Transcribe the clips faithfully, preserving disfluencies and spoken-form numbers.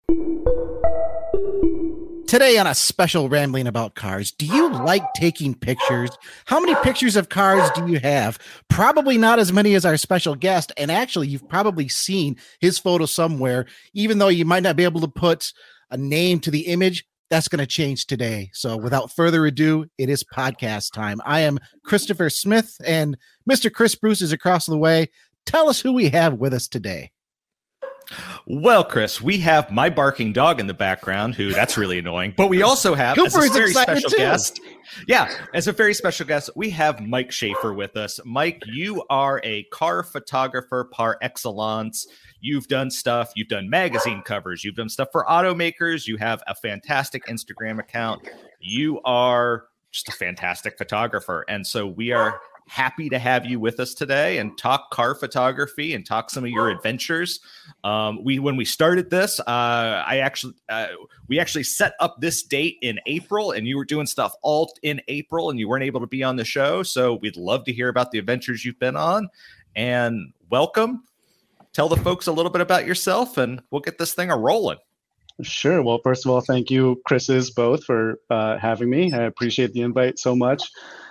Today on a special Rambling About Cars, do you like taking pictures? How many pictures of cars do you have? Probably not as many as our special guest, and actually you've probably seen his photo somewhere, even though you might not be able to put a name to the image. That's going to change today. So without further ado, it is podcast time. I am Christopher Smith, and Mister Chris Bruce is across the way. Tell us who we have with us today. Well, Chris, we have my barking dog in the background, who that's really annoying. But we also have as a very special too. guest. Yeah, as a very special guest, we have Mike Schaefer with us. Mike, you are a car photographer par excellence. You've done stuff. You've done magazine covers. You've done stuff for automakers. You have a fantastic Instagram account. You are just a fantastic photographer. And so we are happy to have you with us today and talk car photography and talk some of your adventures. Um, we when we started this, uh, I actually uh, we actually set up this date in April, and you were doing stuff all in April, and you weren't able to be on the show. So we'd love to hear about the adventures you've been on. And welcome. Tell the folks a little bit about yourself, and we'll get this thing a rolling. Sure. Well, first of all, thank you, Chris's both, for uh, having me. I appreciate the invite so much.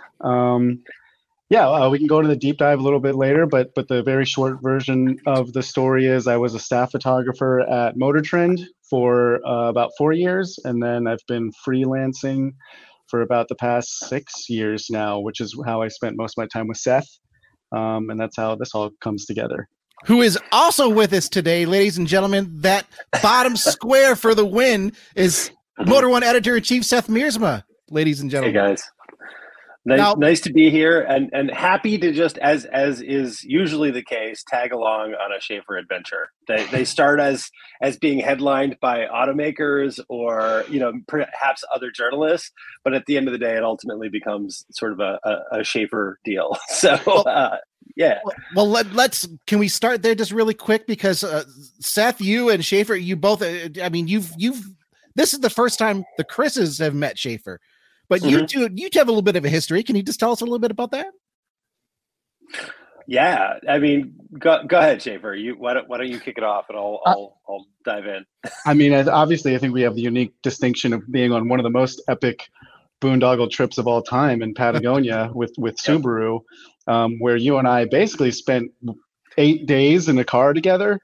Um, Yeah, uh, we can go into the deep dive a little bit later, but but the very short version of the story is I was a staff photographer at Motor Trend for uh, about four years, and then I've been freelancing for about the past six years now, which is how I spent most of my time with Seth, um, and that's how this all comes together. Who is also with us today, ladies and gentlemen. That bottom square for the win is Motor One Editor-in-Chief Seth Miersma, ladies and gentlemen. Hey, guys. Nice, Now, nice to be here, and, and happy to just, as as is usually the case, tag along on a Schaefer adventure. They they start as as being headlined by automakers or you know perhaps other journalists, but at the end of the day, it ultimately becomes sort of a, a, a Schaefer deal. So uh, yeah. Well, let, let's can we start there just really quick because uh, Seth, you and Schaefer, you both. Uh, I mean, you've you've this is the first time the Chris's have met Schaefer. But you two, you two have a little bit of a history. Can you just tell us a little bit about that? Yeah, I mean, go, go ahead, Schaefer. You why don't why don't you kick it off, and I'll I'll, I'll dive in. I mean, obviously, I think we have the unique distinction of being on one of the most epic boondoggle trips of all time in Patagonia with with Subaru, um, where you and I basically spent eight days in a car together.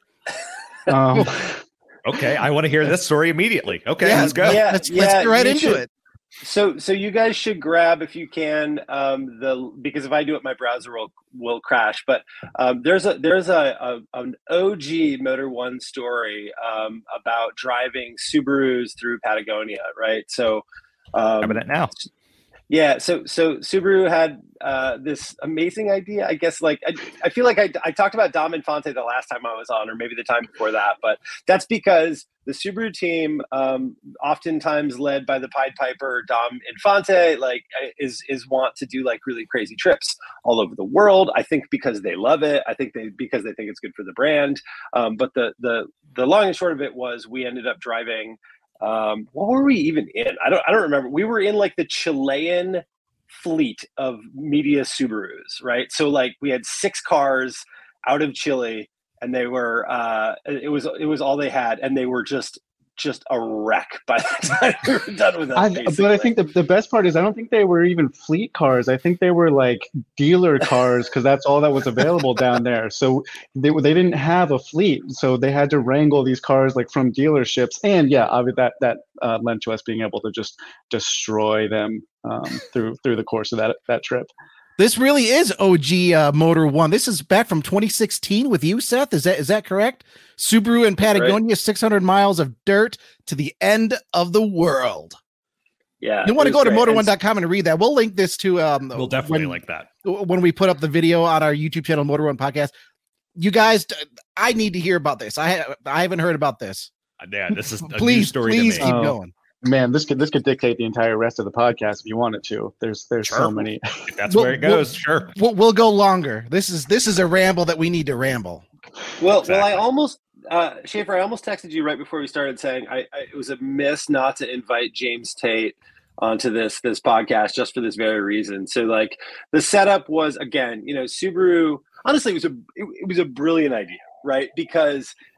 Um, okay, I want to hear this story immediately. Okay, yeah, let's go. Yeah, let's, yeah, let's get right into should. it. So, so you guys should grab if you can um, the because if I do it, my browser will will crash. But um, there's a there's a, a an O G Motor One story um, about driving Subarus through Patagonia, right? So, um, having it now. Yeah, so so Subaru had uh, this amazing idea. I guess like I, I feel like I, I talked about Dom Infante the last time I was on, or maybe the time before that. But that's because the Subaru team, um, oftentimes led by the Pied Piper Dom Infante, like is is want to do like really crazy trips all over the world. I think because they love it. I think they because they think it's good for the brand. Um, but the the the long and short of it was we ended up driving. Um, what were we even in? I don't, I don't remember. We were in like the Chilean fleet of media Subarus, right? So like we had six cars out of Chile, and they were, uh, it was, it was all they had, and they were just, just a wreck by the time we were done with them. I, but I think the, the best part is I don't think they were even fleet cars. I think they were like dealer cars because that's all that was available down there. So they they didn't have a fleet, so they had to wrangle these cars like from dealerships. And yeah, obviously that that uh, led to us being able to just destroy them um, through through the course of that that trip. This really is O G uh, Motor One. This is back from twenty sixteen with you, Seth. Is that is that correct? Subaru and Patagonia, right. six hundred miles of dirt to the end of the world. Yeah, you want to go great. to motor one dot com and read that. We'll link this to. Um, we'll definitely when, like that when we put up the video on our YouTube channel, Motor One Podcast. You guys, I need to hear about this. I ha- I haven't heard about this. Yeah, this is a please, new story please to me. keep oh. going. Man, this could this could dictate the entire rest of the podcast if you wanted to. There's there's sure. so many. If that's we'll, where it goes. We'll, sure, we'll, we'll go longer. This is this is a ramble that we need to ramble. Well, exactly. well, I almost uh, Schaefer, I almost texted you right before we started saying I, I it was a miss not to invite James Tate onto this this podcast just for this very reason. So like the setup was again, you know, Subaru. Honestly, it was a it, it was a brilliant idea, right? Because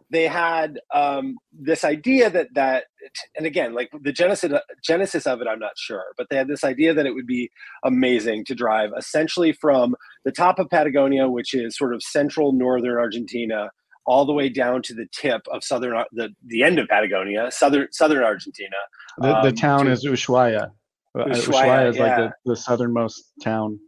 they had um, this idea that that, and again, like the genesis genesis of it, I'm not sure, but they had this idea that it would be amazing to drive essentially from the top of Patagonia, which is sort of central northern Argentina, all the way down to the tip of southern the the end of Patagonia, southern southern Argentina. The, the um, town to, is Ushuaia. Ushuaia, Ushuaia is yeah. like the, the southernmost town.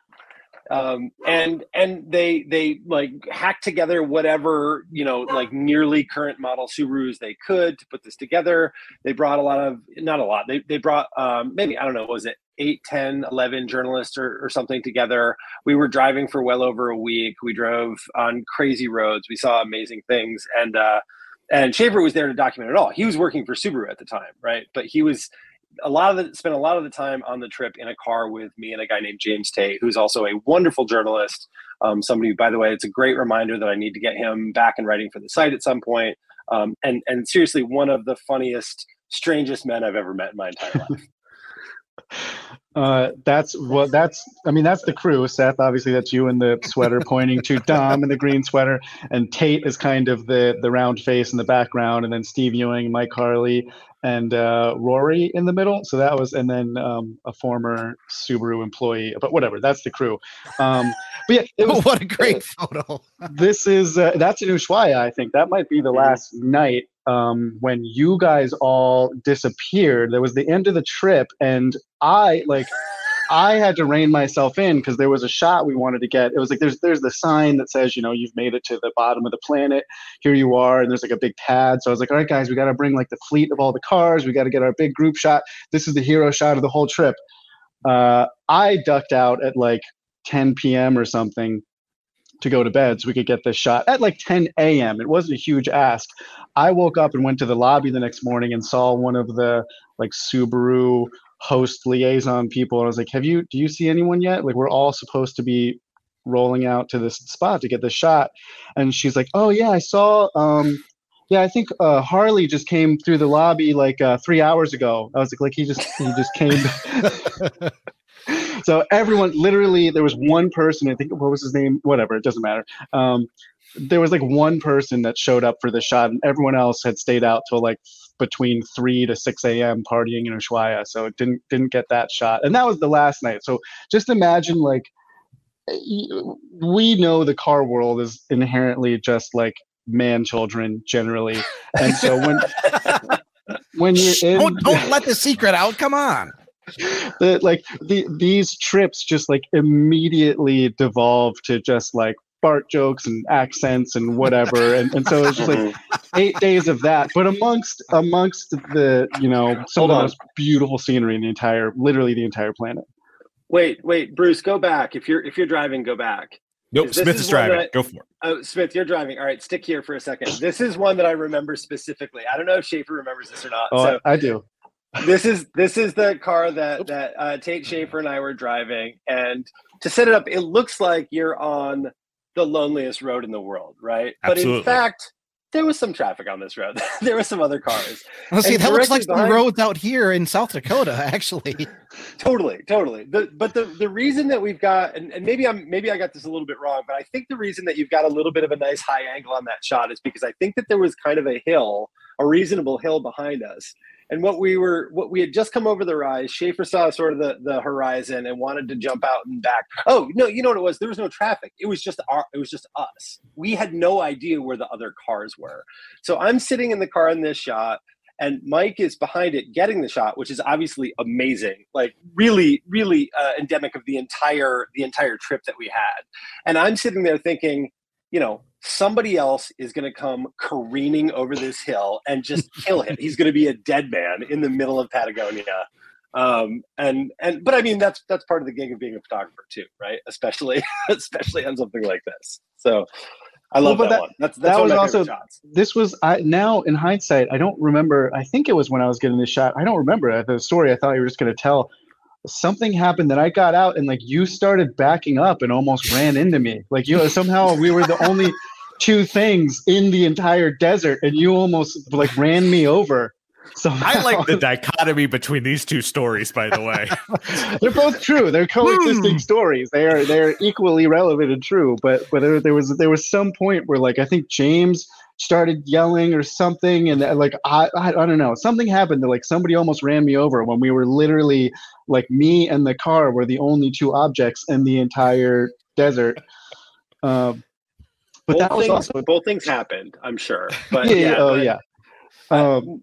Um, and and they they like hacked together whatever, you know, like nearly current model Subarus they could to put this together. They brought a lot of, not a lot, they they brought um, maybe, I don't know, was it eight, ten, eleven journalists or, or something together. We were driving for well over a week. We drove on crazy roads. We saw amazing things. And uh, and Schaefer was there to document it all. He was working for Subaru at the time, right? But he was a lot of the spent a lot of the time on the trip in a car with me and a guy named James Tate, who's also a wonderful journalist. Um, somebody, by the way, it's a great reminder that I need to get him back and writing for the site at some point. Um, and and seriously, one of the funniest, strangest men I've ever met in my entire life. Uh, that's well, that's, I mean, that's the crew. Seth, obviously that's you in the sweater pointing to Dom in the green sweater, and Tate is kind of the, the round face in the background, and then Steve Ewing, Mike Harley, and uh, Rory in the middle. So that was, and then um, a former Subaru employee, but whatever, that's the crew. Um, but yeah, it was, what a great photo. This is, uh, that's in Ushuaia, I think. That might be the last night um, when you guys all disappeared. There was the end of the trip, and I, like, I had to rein myself in because there was a shot we wanted to get. It was like, there's there's the sign that says, you know, you've made it to the bottom of the planet. Here you are. And there's like a big pad. So I was like, all right, guys, we got to bring like the fleet of all the cars. We got to get our big group shot. This is the hero shot of the whole trip. Uh, I ducked out at like ten p.m. or something to go to bed so we could get this shot at like ten a.m. It wasn't a huge ask. I woke up and went to the lobby the next morning and saw one of the like Subaru host liaison people, and I was like, have you do you see anyone yet? Like, we're all supposed to be rolling out to this spot to get the shot. And she's like, oh yeah, I saw um yeah I think uh Harley just came through the lobby like uh three hours ago. I was like, like he just he just came. So everyone, literally, there was one person, I think, what was his name, whatever, it doesn't matter. Um there was like one person that showed up for the shot, and everyone else had stayed out till like between three to six a.m. partying in Ushuaia, so it didn't didn't get that shot. And that was the last night. So just imagine, like, we know the car world is inherently just like man children generally, and so when when you're in, don't, don't let the secret out. Come on. The, like the these trips just like immediately devolve to just like Bart jokes and accents and whatever, and, and so it's just like eight days of that. But amongst amongst the, you know, some Hold of the on. most beautiful scenery in the entire, literally the entire planet. Wait, wait, Bruce, go back. If you're if you're driving, go back. Nope, Smith is, is driving. I, go for it. Oh, Smith, you're driving. All right, stick here for a second. This is one that I remember specifically. I don't know if Schaefer remembers this or not. Oh, so I, I do. This is this is the car that that uh, Tate Schaefer and I were driving, and to set it up, it looks like you're on the loneliest road in the world, right? Absolutely. But in fact, there was some traffic on this road. There were some other cars. Well, see, that looks like the roads out here in South Dakota, actually. Totally, totally. The, but the, the reason that we've got, and, and maybe I'm maybe I got this a little bit wrong, but I think the reason that you've got a little bit of a nice high angle on that shot is because I think that there was kind of a hill, a reasonable hill behind us. And what we were, what we had just come over the rise, Schaefer saw sort of the, the horizon and wanted to jump out and back. Oh, no, you know what it was? There was no traffic. It was just our, it was just us. We had no idea where the other cars were. So I'm sitting in the car in this shot, and Mike is behind it getting the shot, which is obviously amazing, like really, really uh, endemic of the entire, the entire trip that we had. And I'm sitting there thinking, you know, somebody else is going to come careening over this hill and just kill him. He's going to be a dead man in the middle of Patagonia. Um, and, and, but I mean, that's, that's part of the gig of being a photographer too, right? Especially, especially on something like this. So I love well, that, that one. That's, that's that one was of my also, shots. This was, I now in hindsight, I don't remember. I think it was when I was getting this shot. I don't remember the story. I thought you were just going to tell. Something happened that I got out, and like you started backing up and almost ran into me. Like, you know, somehow we were the only two things in the entire desert, and you almost like ran me over. Somehow. I like the dichotomy between these two stories, by the way. They're both true. They're coexisting stories. They are they're equally relevant and true. But but there, there was there was some point where like I think James started yelling or something, and like I, I I don't know, something happened that like somebody almost ran me over when we were literally like me and the car were the only two objects in the entire desert. Um, but both that was things, also both things happened, I'm sure. But yeah, yeah, oh but, yeah. uh, Um,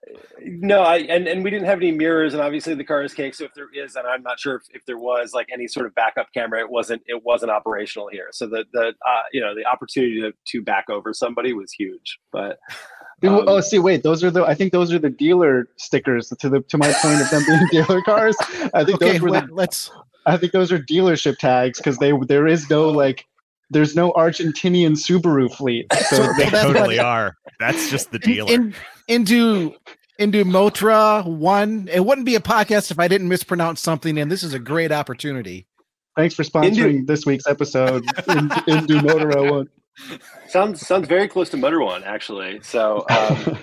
no, I and, and we didn't have any mirrors, and obviously the car is cake. So if there is, and I'm not sure if, if there was like any sort of backup camera, it wasn't it wasn't operational here. So the the uh, you know the opportunity to, to back over somebody was huge. But um, oh, see, wait, those are the I think those are the dealer stickers to the to my point of them being dealer cars. I think okay, those were wait, the, let's. I think those are dealership tags because they there is no like. There's no Argentinian Subaru fleet. So they totally are. That's just the dealer. In, in, into into Motra One. It wouldn't be a podcast if I didn't mispronounce something, and this is a great opportunity. Thanks for sponsoring Indu- this week's episode. in, into Motora One. Sounds sounds very close to Motor One, actually. So. Um,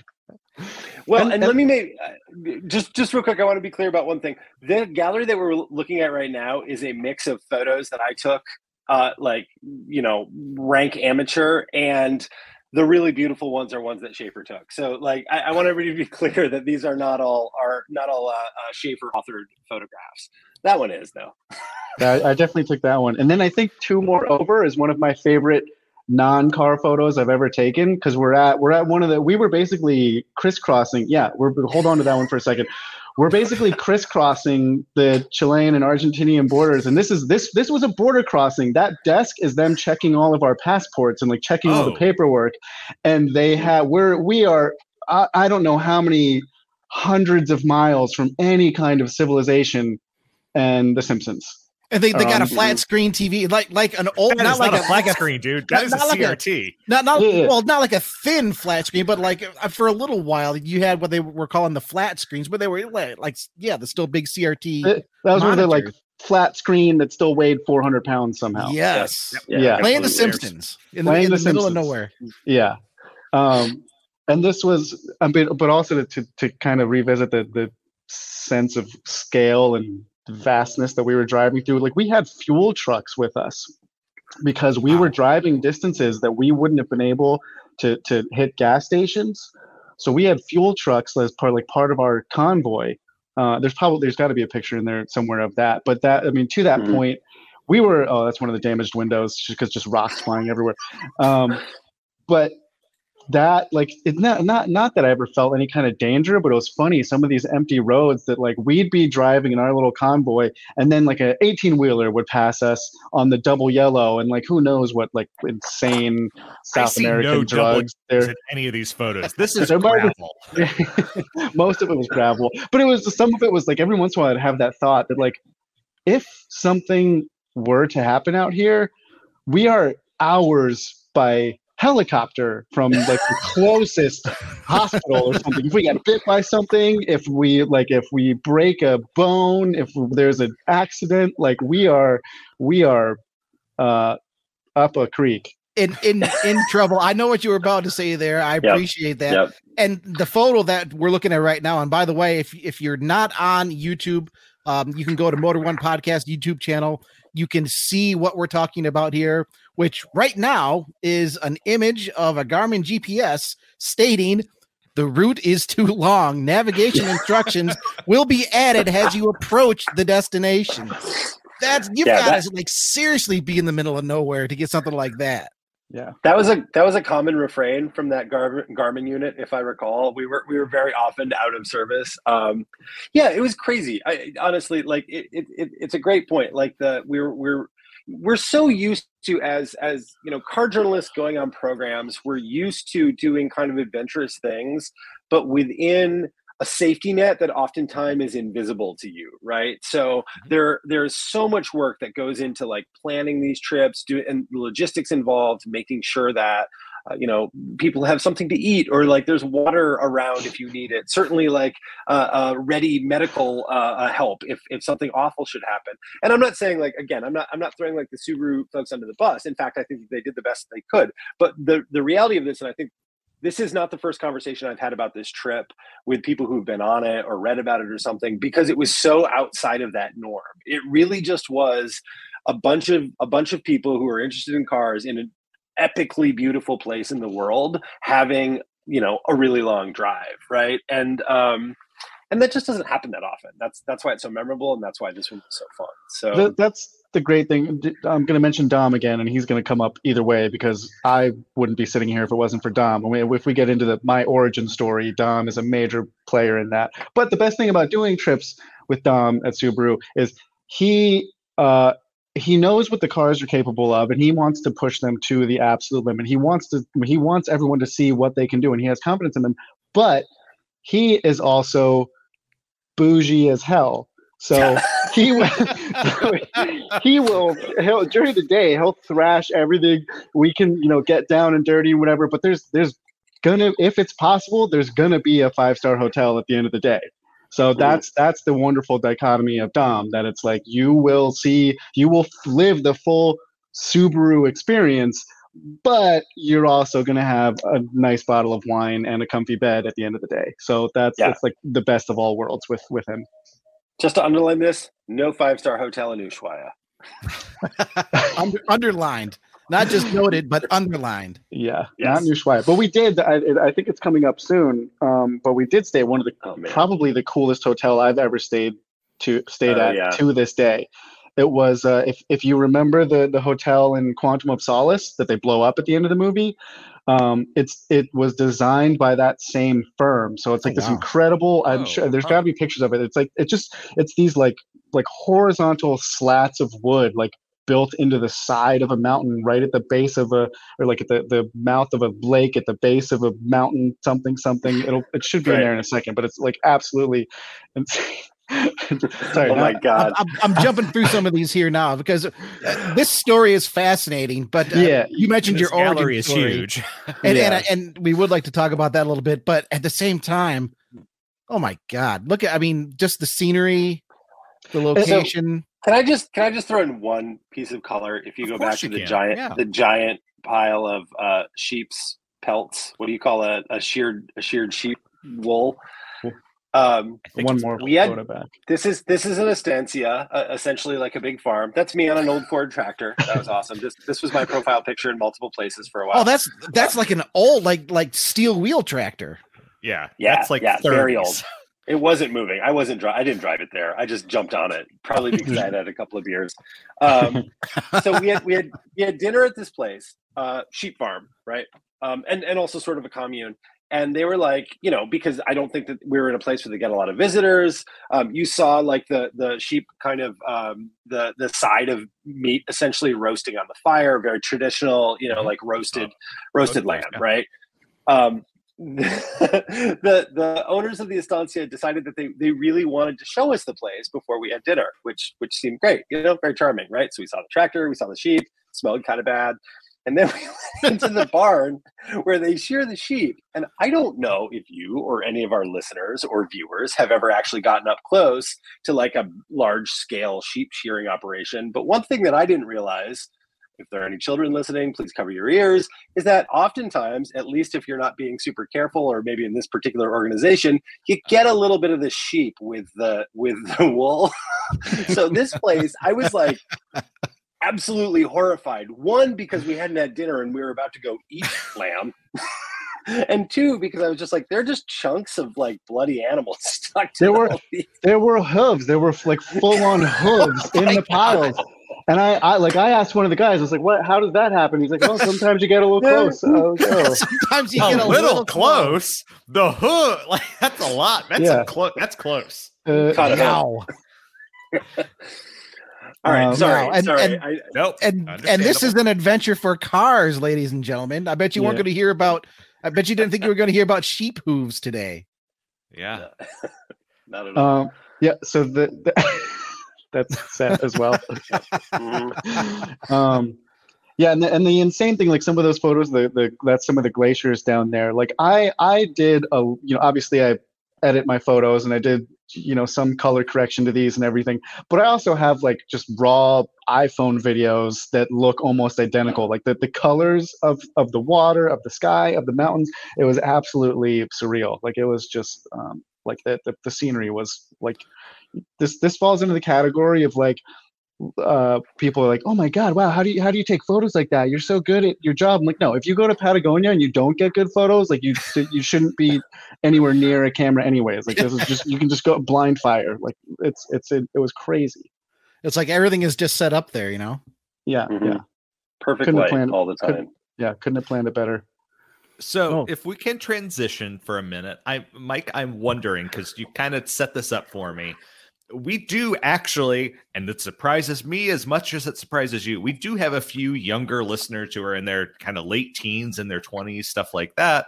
Well, and, and, and let me make uh, just just real quick. I want to be clear about one thing. The gallery that we're looking at right now is a mix of photos that I took, uh, like you know, rank amateur, and the really beautiful ones are ones that Schaefer took. So, like, I, I want everybody to be clear that these are not all are not all uh, uh, Schaefer authored photographs. That one is though. I, I definitely took that one, and then I think two more over is one of my favorite non-car photos I've ever taken because we're at we're at one of the we were basically crisscrossing yeah we're hold on to that one for a second we're basically crisscrossing the Chilean and Argentinian borders, and this is this this was a border crossing. That desk is them checking all of our passports and like checking oh. all the paperwork, and they have we're we are I, I don't know how many hundreds of miles from any kind of civilization and The Simpsons. And they, they got um, a flat screen T V, like like an old, not, not like not a flat like a screen, dude. That is a C R T. Like a, not not yeah. well, not like a thin flat screen, but like for a little while, you had what they were calling the flat screens, but they were like, like yeah, the still big C R T. It, that was where they're like flat screen that still weighed four hundred pounds somehow. Yes, yeah, yeah. Playing The Simpsons in the, in the, the middle of nowhere. Yeah, um, and this was, a bit, but also to to kind of revisit the the sense of scale and vastness that we were driving through. Like we had fuel trucks with us because we wow. were driving distances that we wouldn't have been able to to hit gas stations. So we had fuel trucks as part like part of our convoy. Uh, there's probably there's got to be a picture in there somewhere of that. But that I mean to that mm-hmm. point, we were oh that's one of the damaged windows because just rocks flying everywhere. Um, but that like it's not not not that I ever felt any kind of danger, but it was funny some of these empty roads that like we'd be driving in our little convoy and then like a eighteen wheeler would pass us on the double yellow and like who knows what like insane South American no drugs there in any of these photos. This is gravel. Most of it was gravel, but it was some of it was like every once in a while I'd have that thought that like if something were to happen out here, we are hours by helicopter from like the closest hospital or something. If we get bit by something, if we like if we break a bone, if there's an accident, like we are we are uh up a creek. In in in trouble. I know what you were about to say there. I yep. appreciate that. Yep. And the photo that we're looking at right now, and by the way, if if you're not on YouTube, um, you can go to Motor One Podcast YouTube channel. You can see what we're talking about here, which right now is an image of a Garmin G P S stating the route is too long. Navigation instructions will be added as you approach the destination. That's you've yeah, got to like seriously be in the middle of nowhere to get something like that. Yeah, that was a that was a common refrain from that Gar- Garmin unit, if I recall. We were we were very often out of service. Um, yeah, it was crazy. I honestly like it, it, it. It's a great point. Like the we're we're we're so used to as as you know car journalists going on programs. We're used to doing kind of adventurous things, but within a safety net that oftentimes is invisible to you, right? So there, there's so much work that goes into like planning these trips, do and logistics involved, making sure that uh, you know people have something to eat or like there's water around if you need it. Certainly, like uh, uh, ready medical uh, help if if something awful should happen. And I'm not saying like again, I'm not I'm not throwing like the Subaru folks under the bus. In fact, I think they did the best they could. But the the reality of this, and I think. This is not the first conversation I've had about this trip with people who've been on it or read about it or something, because it was so outside of that norm. It really just was a bunch of a bunch of people who are interested in cars in a epically beautiful place in the world having, you know, a really long drive, right? And um, and that just doesn't happen that often. That's that's why it's so memorable, and that's why this one was so fun. So that, that's the great thing. I'm going to mention Dom again, and he's going to come up either way because I wouldn't be sitting here if it wasn't for Dom. I mean, if we get into the my origin story, Dom is a major player in that. But the best thing about doing trips with Dom at Subaru is he uh, he knows what the cars are capable of, and he wants to push them to the absolute limit. He wants to he wants everyone to see what they can do, and he has confidence in them. But he is also bougie as hell. So he will, he will, he'll, during the day, he'll thrash everything we can, you know, get down and dirty and whatever. But there's, there's gonna, if it's possible, there's gonna be a five-star hotel at the end of the day. So that's, that's the wonderful dichotomy of Dom, that it's like, you will see, you will live the full Subaru experience, but you're also going to have a nice bottle of wine and a comfy bed at the end of the day. So that's, yeah. It's like the best of all worlds with, with him. Just to underline this, no five-star hotel in Ushuaia. Under, underlined, not just noted, but underlined. Yeah, yes. Not in Ushuaia. But we did, I, I think it's coming up soon, um, but we did stay at one of the, oh, probably the coolest hotel I've ever stayed to stayed uh, at yeah. to this day. It was, uh, if if you remember the, the hotel in Quantum of Solace that they blow up at the end of the movie, um, it's it was designed by that same firm. So it's like oh, this wow. incredible. I'm oh, sure there's oh. got to be pictures of it. It's like it's just it's these like like horizontal slats of wood like built into the side of a mountain, right at the base of a or like at the, the mouth of a lake at the base of a mountain. Something something. It'll it should be right. in there in a second, but it's like absolutely insane. Sorry, oh my God! I'm, I'm jumping through some of these here now because uh, this story is fascinating. But uh, yeah, you mentioned your gallery origin is story, huge, and, yeah. and and we would like to talk about that a little bit. But at the same time, oh my God, look at I mean, just the scenery, the location. So, can I just can I just throw in one piece of color? If you of go back to the can. giant yeah. the giant pile of uh, sheep's pelts. What do you call a, a sheared a sheared sheep wool? Um, one more we had, photo back. This is this is an estancia, uh, essentially like a big farm. That's me on an old Ford tractor. That was awesome. This this was my profile picture in multiple places for a while. Oh, that's that's like an old like like steel wheel tractor. Yeah, yeah, that's like yeah, thirties. Very old. It wasn't moving. I wasn't. Dri- I didn't drive it there. I just jumped on it, probably because I had had a couple of beers. Um, so we had we had we had dinner at this place, uh, sheep farm, right? Um, and and also sort of a commune. And they were like, you know, because I don't think that we were in a place where they get a lot of visitors. Um, you saw like the the sheep kind of um, the the side of meat essentially roasting on the fire, very traditional, you know, like roasted oh, roasted lamb, yeah. right? Um, the the owners of the estancia decided that they they really wanted to show us the place before we had dinner, which which seemed great, you know, very charming, right? So we saw the tractor, we saw the sheep, smelled kind of bad. And then we went into the barn where they shear the sheep. And I don't know if you or any of our listeners or viewers have ever actually gotten up close to like a large scale sheep shearing operation. But one thing that I didn't realize, if there are any children listening, please cover your ears, is that oftentimes, at least if you're not being super careful, or maybe in this particular organization, you get a little bit of the sheep with the with the wool. So this place, I was like, absolutely horrified. One, because we hadn't had dinner and we were about to go eat lamb. And two, because I was just like, they're just chunks of like bloody animals stuck to there were these. There were hooves. There were like full on hooves oh in the piles. God. And I, I like I asked one of the guys, I was like, "What? How does that happen?" He's like, "Well, sometimes you get a little close." Oh, oh. Sometimes you a get a little, little close. close. The hood, like that's a lot. That's yeah. a close. That's close. Uh, wow. All right, um, sorry, no, and, sorry. And, I, nope, and, and this is an adventure for cars, ladies and gentlemen. I bet you weren't yeah. going to hear about. I bet you didn't think you were going to hear about sheep hooves today. Yeah, not at all. Um, yeah, so the, the that's sad as well. um, yeah, and the, and the insane thing, like some of those photos, the the that's some of the glaciers down there. Like I I did a you know obviously I edit my photos and I did you know some color correction to these and everything, but I also have like just raw iPhone videos that look almost identical, like the, the colors of of the water, of the sky, of the mountains. It was absolutely surreal. Like it was just um like the, the the scenery was like this this falls into the category of like uh, people are like, "Oh my God, wow! How do you how do you take photos like that? You're so good at your job." I'm like, "No, if you go to Patagonia and you don't get good photos, like you you shouldn't be anywhere near a camera anyways. Like this is just you can just go blind fire. Like it's it's it, it was crazy. It's like everything is just set up there, you know. Yeah, Mhm. yeah, Perfect Couldn't have light planned- all the time. couldn't- yeah. Couldn't have planned it better. So Oh. if we can transition for a minute, I Mike, I'm wondering because you kind of set this up for me. We do actually, and it surprises me as much as it surprises you. We do have a few younger listeners who are in their kind of late teens, in their twenties, stuff like that.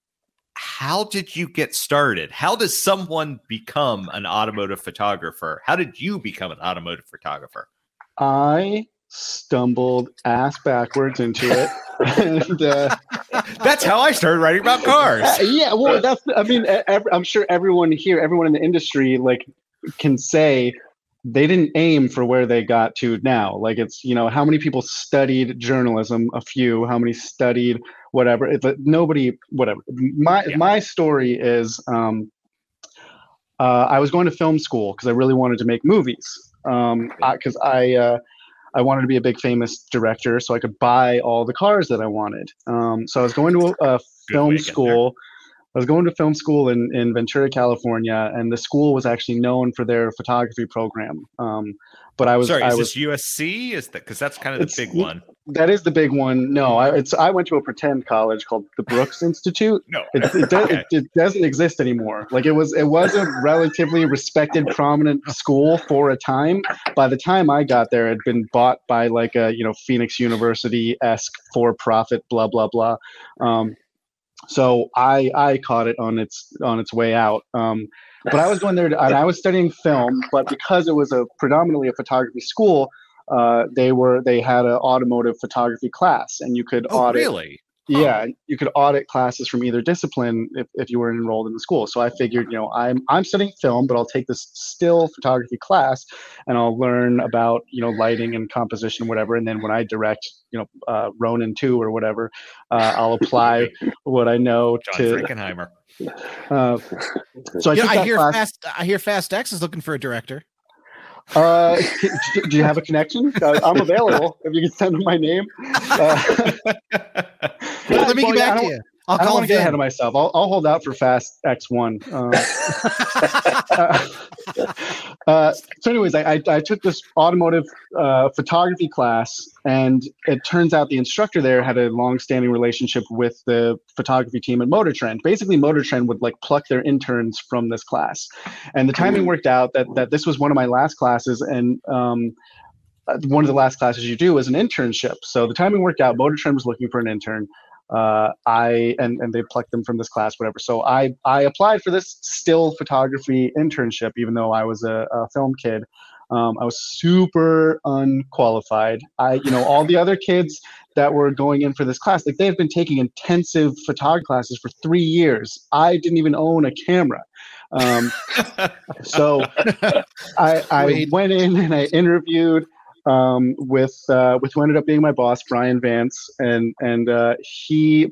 How did you get started? How does someone become an automotive photographer? How did you become an automotive photographer? I stumbled ass backwards into it. and, uh, That's how I started writing about cars. Uh, yeah, well, that's. I mean, ev- I'm sure everyone here, everyone in the industry, like, can say they didn't aim for where they got to now. Like, it's you know, how many people studied journalism? A few. How many studied whatever? It, but nobody, whatever. My Yeah. my story is, um, uh, I was going to film school because I really wanted to make movies. Um, because I. Uh, I wanted to be a big famous director so I could buy all the cars that I wanted. Um, so I was going to a, a film way to get school. I was going to film school in, in Ventura, California, and the school was actually known for their photography program. Um, but I was Sorry, is I was this U S C? Is that because that's kind of the It's- big one? that is the big one. No, I, it's I went to a pretend college called the Brooks Institute. No, It, it, does, Okay. it, it doesn't exist anymore. Like it was, it was a relatively respected, prominent school for a time. By the time I got there, it had been bought by like a you know Phoenix University-esque for-profit, blah blah blah. Um, so I I caught it on its on its way out. Um, but I was going there, to, and I was studying film. But because it was a predominantly a photography school, uh, they were they had an automotive photography class, and you could Oh, audit. really? Yeah, you could audit classes from either discipline if, if you were enrolled in the school. So I figured, you know, I'm I'm studying film, but I'll take this still photography class, and I'll learn about you know lighting and composition, whatever. And then when I direct, you know, uh, Ronin two or whatever, uh, I'll apply what I know John to. Frankenheimer. Uh, so I You know, took I that hear class. Fast. I hear Fast X is looking for a director. Uh, do you have a connection? Uh, I'm available if you can send me my name. Uh, Well, let me well, get yeah, I back to don't- you. I'll I don't call want to get ahead Vin. of myself. I'll, I'll hold out for Fast X one. Uh, uh, uh, so, anyways, I, I, I took this automotive uh, photography class, and it turns out the instructor there had a long-standing relationship with the photography team at Motor Trend. Basically, Motor Trend would like pluck their interns from this class, and the timing worked out that that this was one of my last classes, and um, uh, one of the last classes you do is an internship. So the timing worked out. Motor Trend was looking for an intern. Uh, I and and they plucked them from this class, whatever. So I I applied for this still photography internship, even though I was a, a film kid. Um, I was super unqualified. I you know all the other kids that were going in for this class, like they had been taking intensive photography classes for three years. I didn't even own a camera. Um, so I I Wait. went in and I interviewed. Um, with uh, with who ended up being my boss, Brian Vance, and and uh, he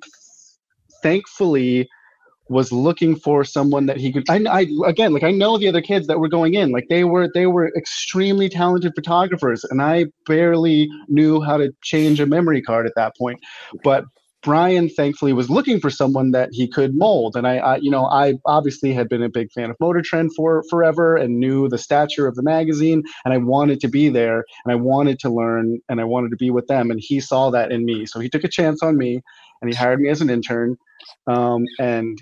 thankfully was looking for someone that he could. I, I again, like I know the other kids that were going in, like they were they were extremely talented photographers, and I barely knew how to change a memory card at that point, but. Brian thankfully was looking for someone that he could mold, and I, I, you know, I obviously had been a big fan of Motor Trend for forever and knew the stature of the magazine, and I wanted to be there, and I wanted to learn, and I wanted to be with them, and he saw that in me, so he took a chance on me, and he hired me as an intern, um, and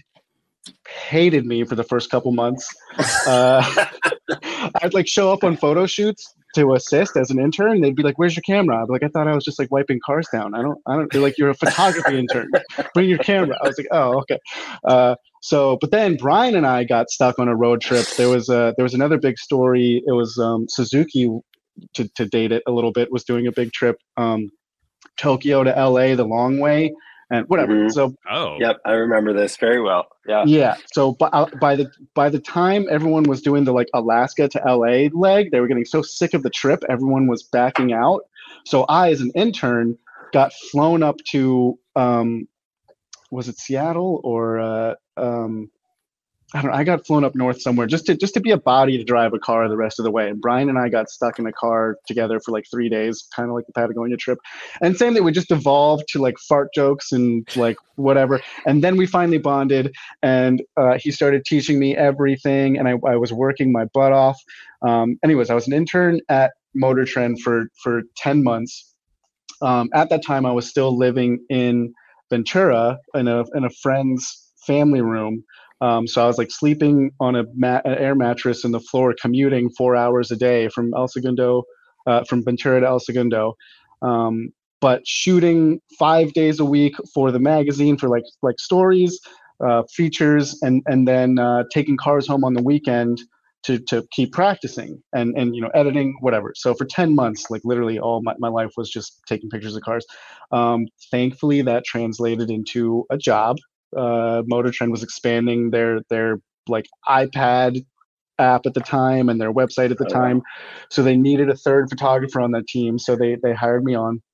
hated me for the first couple months. Uh, I'd like show up on photo shoots to assist as an intern. They'd be like, "Where's your camera?" I'd be like, "I thought I was just like wiping cars down. I don't, I don't." They're like, "You're a photography intern. Bring your camera." I was like, "Oh, okay." Uh, so, but then Brian and I got stuck on a road trip. There was a, there was another big story. It was um, Suzuki, to to date it a little bit, was doing a big trip, um, Tokyo to L A the long way. And whatever. Mhm. So Oh, Yep, I remember this very well. Yeah. yeah. So by, uh, by the by the time everyone was doing the like Alaska to L A leg, they were getting so sick of the trip, everyone was backing out. So I, as an intern, got flown up to um, was it Seattle or uh, um, I don't know, I got flown up north somewhere just to just to be a body to drive a car the rest of the way. And Brian and I got stuck in a car together for like three days, kind of like the Patagonia trip. And same thing, we just evolved to like fart jokes and like whatever. And then we finally bonded, and uh, he started teaching me everything, and I, I was working my butt off. Um, anyways, I was an intern at Motor Trend for for ten months. Um, at that time, I was still living in Ventura in a in a friend's family room. Um, so I was like sleeping on a mat, an air mattress in the floor, commuting four hours a day from El Segundo, uh, from Ventura to El Segundo, um, but shooting five days a week for the magazine for like like stories, uh, features, and and then uh, taking cars home on the weekend to to keep practicing and and you know editing, whatever. So for ten months, like literally all my, my life was just taking pictures of cars. Um, thankfully, that translated into a job. Uh, Motor Trend was expanding their their like iPad app at the time and their website at the time, so they needed a third photographer on that team. So they they hired me on,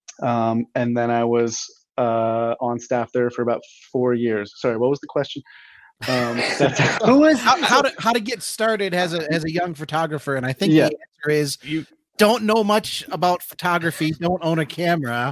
um, and then I was uh, on staff there for about four years. Sorry, what was the question? Um, Who is how, how to how to get started as a as a young photographer? And I think yeah. the answer is you don't know much about photography, don't own a camera.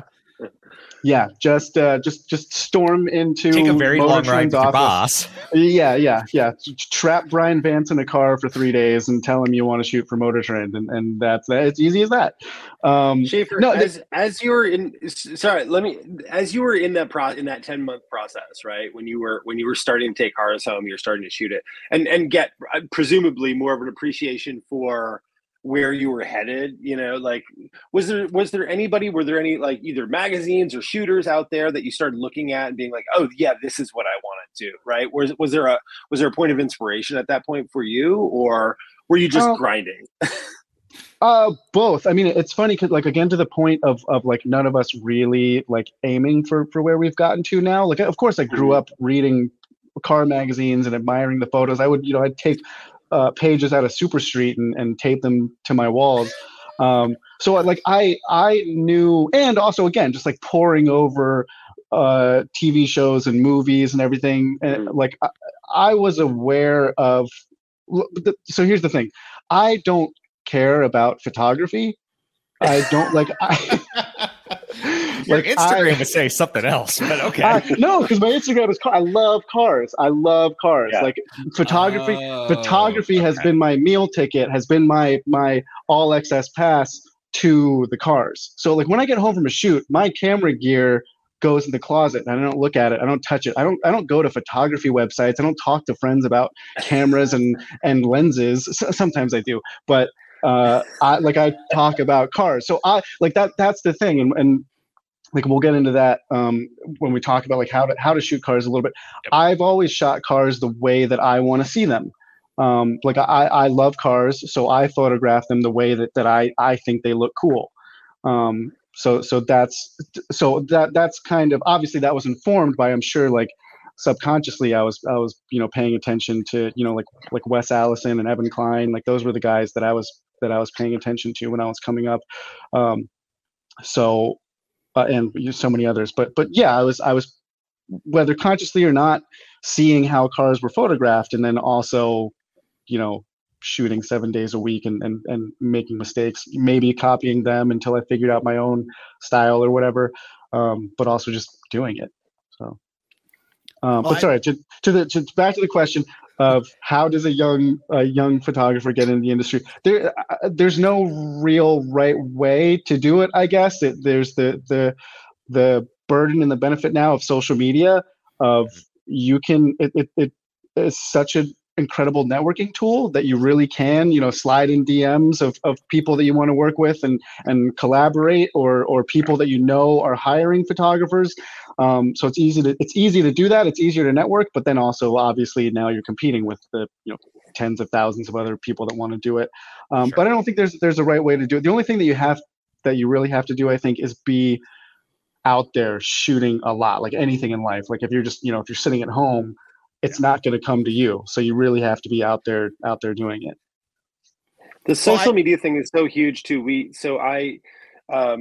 Yeah, just uh, just just storm into take a very Motor long ride Trend's with your office. boss. Yeah, yeah, yeah. Trap Brian Vance in a car for three days and tell him you want to shoot for Motor Trend, and, and that's it's easy as that. Um, Schaefer, no, as as you were in, sorry, let me as you were in that pro in that ten month process, right? When you were when you were starting to take cars home, you're starting to shoot it, and and get presumably more of an appreciation for where you were headed, you know, like was there was there anybody were there any like either magazines or shooters out there that you started looking at and being like, oh yeah, this is what I want to do, right? Was was there a was there a point of inspiration at that point for you, or were you just uh, grinding? uh both. I mean, it's funny because like again to the point of of like none of us really like aiming for for where we've gotten to now. Like of course I grew up reading car magazines and admiring the photos. I would, you know, I'd take Uh, pages out of Super Street and, and tape them to my walls. Um, so like I I knew, and also again just like poring over uh, T V shows and movies and everything. And like I, I was aware of. So here's the thing, I don't care about photography. I don't like. I, Your like Instagram I, would say something else, but okay. I, no, because my Instagram is car. I love cars. I love cars. Yeah. Like photography. Oh, photography okay. has been my meal ticket. Has been my my all access pass to the cars. So like when I get home from a shoot, my camera gear goes in the closet and I don't look at it. I don't touch it. I don't. I don't go to photography websites. I don't talk to friends about cameras and and lenses. Sometimes I do, but uh, I like I talk about cars. So I like that. That's the thing, and and. Like we'll get into that um, when we talk about like how to how to shoot cars a little bit. Yep. I've always shot cars the way that I want to see them. Um, like I, I love cars, so I photograph them the way that, that I, I think they look cool. Um, so so that's so that that's kind of obviously that was informed by, I'm sure, like subconsciously I was I was you know paying attention to you know like like Wes Allison and Evan Klein. Like those were the guys that I was that I was paying attention to when I was coming up. Um, so. Uh, and so many others, but but yeah, I was I was whether consciously or not seeing how cars were photographed, and then also, you know, shooting seven days a week and and and making mistakes, maybe copying them until I figured out my own style or whatever, um, but also just doing it. So, um, well, but sorry, I, to to the to, back to the question of how does a young a young photographer get into the industry? There, uh, there's no real right way to do it. I guess it, there's the the the burden and the benefit now of social media. Of you can it it, it is such an incredible networking tool that you really can you know slide in D Ms of, of people that you want to work with and and collaborate, or or people that you know are hiring photographers. Um, so it's easy to it's easy to do that. It's easier to network, but then also obviously now you're competing with the you know tens of thousands of other people that want to do it. Um, sure. But I don't think there's there's a right way to do it. The only thing that you have that you really have to do, I think, is be out there shooting a lot. Like anything in life. Like if you're just you know if you're sitting at home, it's not going to come to you. So you really have to be out there out there doing it. The social well, I, media thing is so huge too. We so I. Um,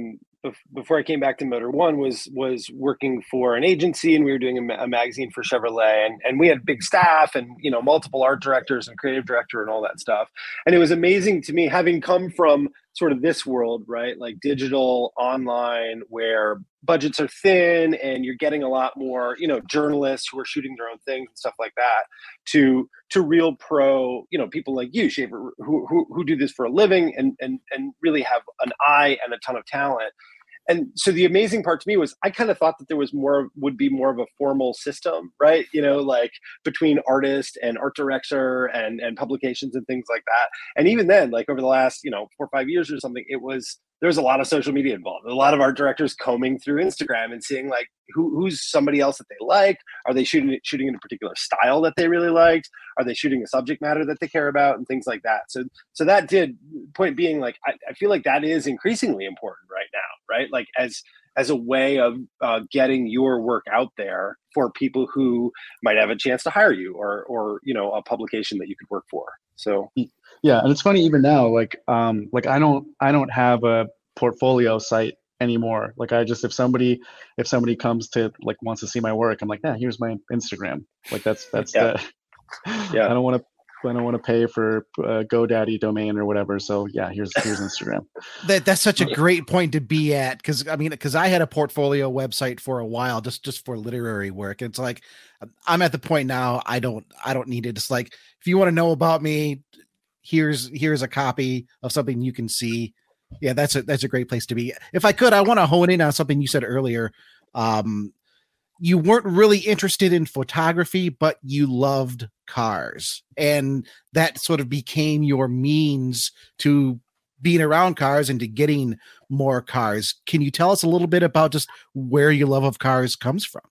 before I came back to Motor One was was working for an agency, and we were doing a, a magazine for Chevrolet, and, and we had big staff and, you know, multiple art directors and creative director and all that stuff. And it was amazing to me, having come from sort of this world, right? Like digital, online, where budgets are thin and you're getting a lot more, you know, journalists who are shooting their own things and stuff like that, to to real pro, you know, people like you, Schaefer, who, who who do this for a living and and and really have an eye and a ton of talent. And so the amazing part to me was I kind of thought that there was more, would be more of a formal system, right? You know, like between artist and art director and, and publications and things like that. And even then, like over the last, you know, four or five years or something, it was, there was a lot of social media involved. A lot of art directors combing through Instagram and seeing like who, who's somebody else that they like. Are they shooting shooting in a particular style that they really liked? Are they shooting a subject matter that they care about and things like that? So so that did, point being, like I, I feel like that is increasingly important right now, right? Like as as a way of uh, getting your work out there for people who might have a chance to hire you, or or you know, a publication that you could work for. So yeah, and it's funny even now, like um like I don't I don't have a portfolio site anymore. Like I just, if somebody if somebody comes to like wants to see my work, I'm like, yeah, here's my Instagram. Like that's that's yeah. the yeah. I don't want to I don't want to pay for a GoDaddy domain or whatever. So yeah, here's here's Instagram. That that's such a great point to be at, because I mean, because I had a portfolio website for a while, just just for literary work. It's like I'm at the point now. I don't I don't need it. It's like, if you want to know about me, here's here's a copy of something you can see. Yeah, that's a that's a great place to be. If I could, I want to hone in on something you said earlier. Um, you weren't really interested in photography, but you loved cars, and that sort of became your means to being around cars and to getting more cars. Can you tell us a little bit about just where your love of cars comes from?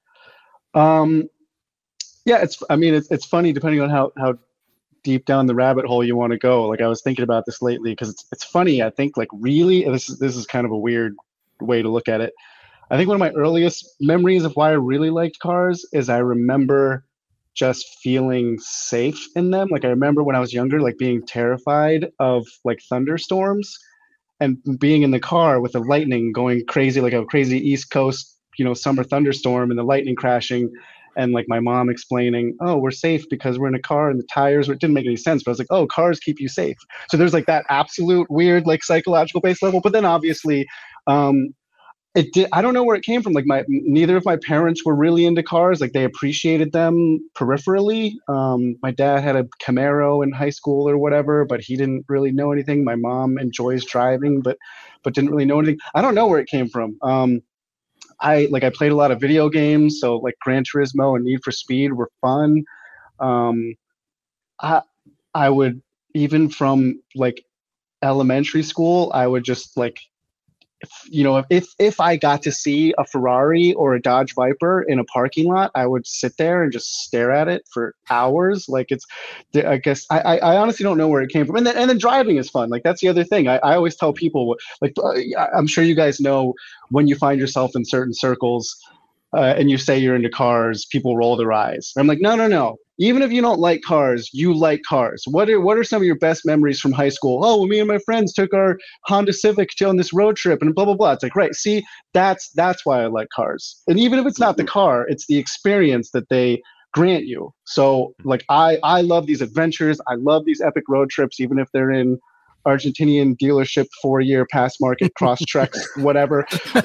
Um, yeah, it's, I mean, it's, it's funny depending on how, how deep down the rabbit hole you want to go. Like I was thinking about this lately, because it's, it's funny. I think like really, this is, this is kind of a weird way to look at it. I think one of my earliest memories of why I really liked cars is I remember just feeling safe in them. Like I remember when I was younger, like being terrified of like thunderstorms, and being in the car with the lightning going crazy, like a crazy East Coast, you know, summer thunderstorm, and the lightning crashing, and like my mom explaining, oh, we're safe because we're in a car and the tires, it didn't make any sense, but I was like, oh, cars keep you safe. So there's like that absolute weird, like psychological base level. But then obviously, um, It did. I don't know where it came from. Like my, neither of my parents were really into cars. Like they appreciated them peripherally. Um, my dad had a Camaro in high school or whatever, but he didn't really know anything. My mom enjoys driving, but, but didn't really know anything. I don't know where it came from. Um, I like, I played a lot of video games. So like Gran Turismo and Need for Speed were fun. Um, I, I would, even from like elementary school, I would just like, If, you know, if if I got to see a Ferrari or a Dodge Viper in a parking lot, I would sit there and just stare at it for hours. Like it's, I guess I I honestly don't know where it came from. And then and then driving is fun. Like that's the other thing. I, I always tell people, like I'm sure you guys know, when you find yourself in certain circles uh, and you say you're into cars, people roll their eyes. I'm like, no, no, no. Even if you don't like cars, you like cars. What are what are some of your best memories from high school? Oh, well, me and my friends took our Honda Civic on this road trip and blah, blah, blah. It's like, right, see, that's that's why I like cars. And even if it's not the car, it's the experience that they grant you. So like I, I love these adventures. I love these epic road trips, even if they're in Argentinian dealership four-year pass market cross treks, whatever,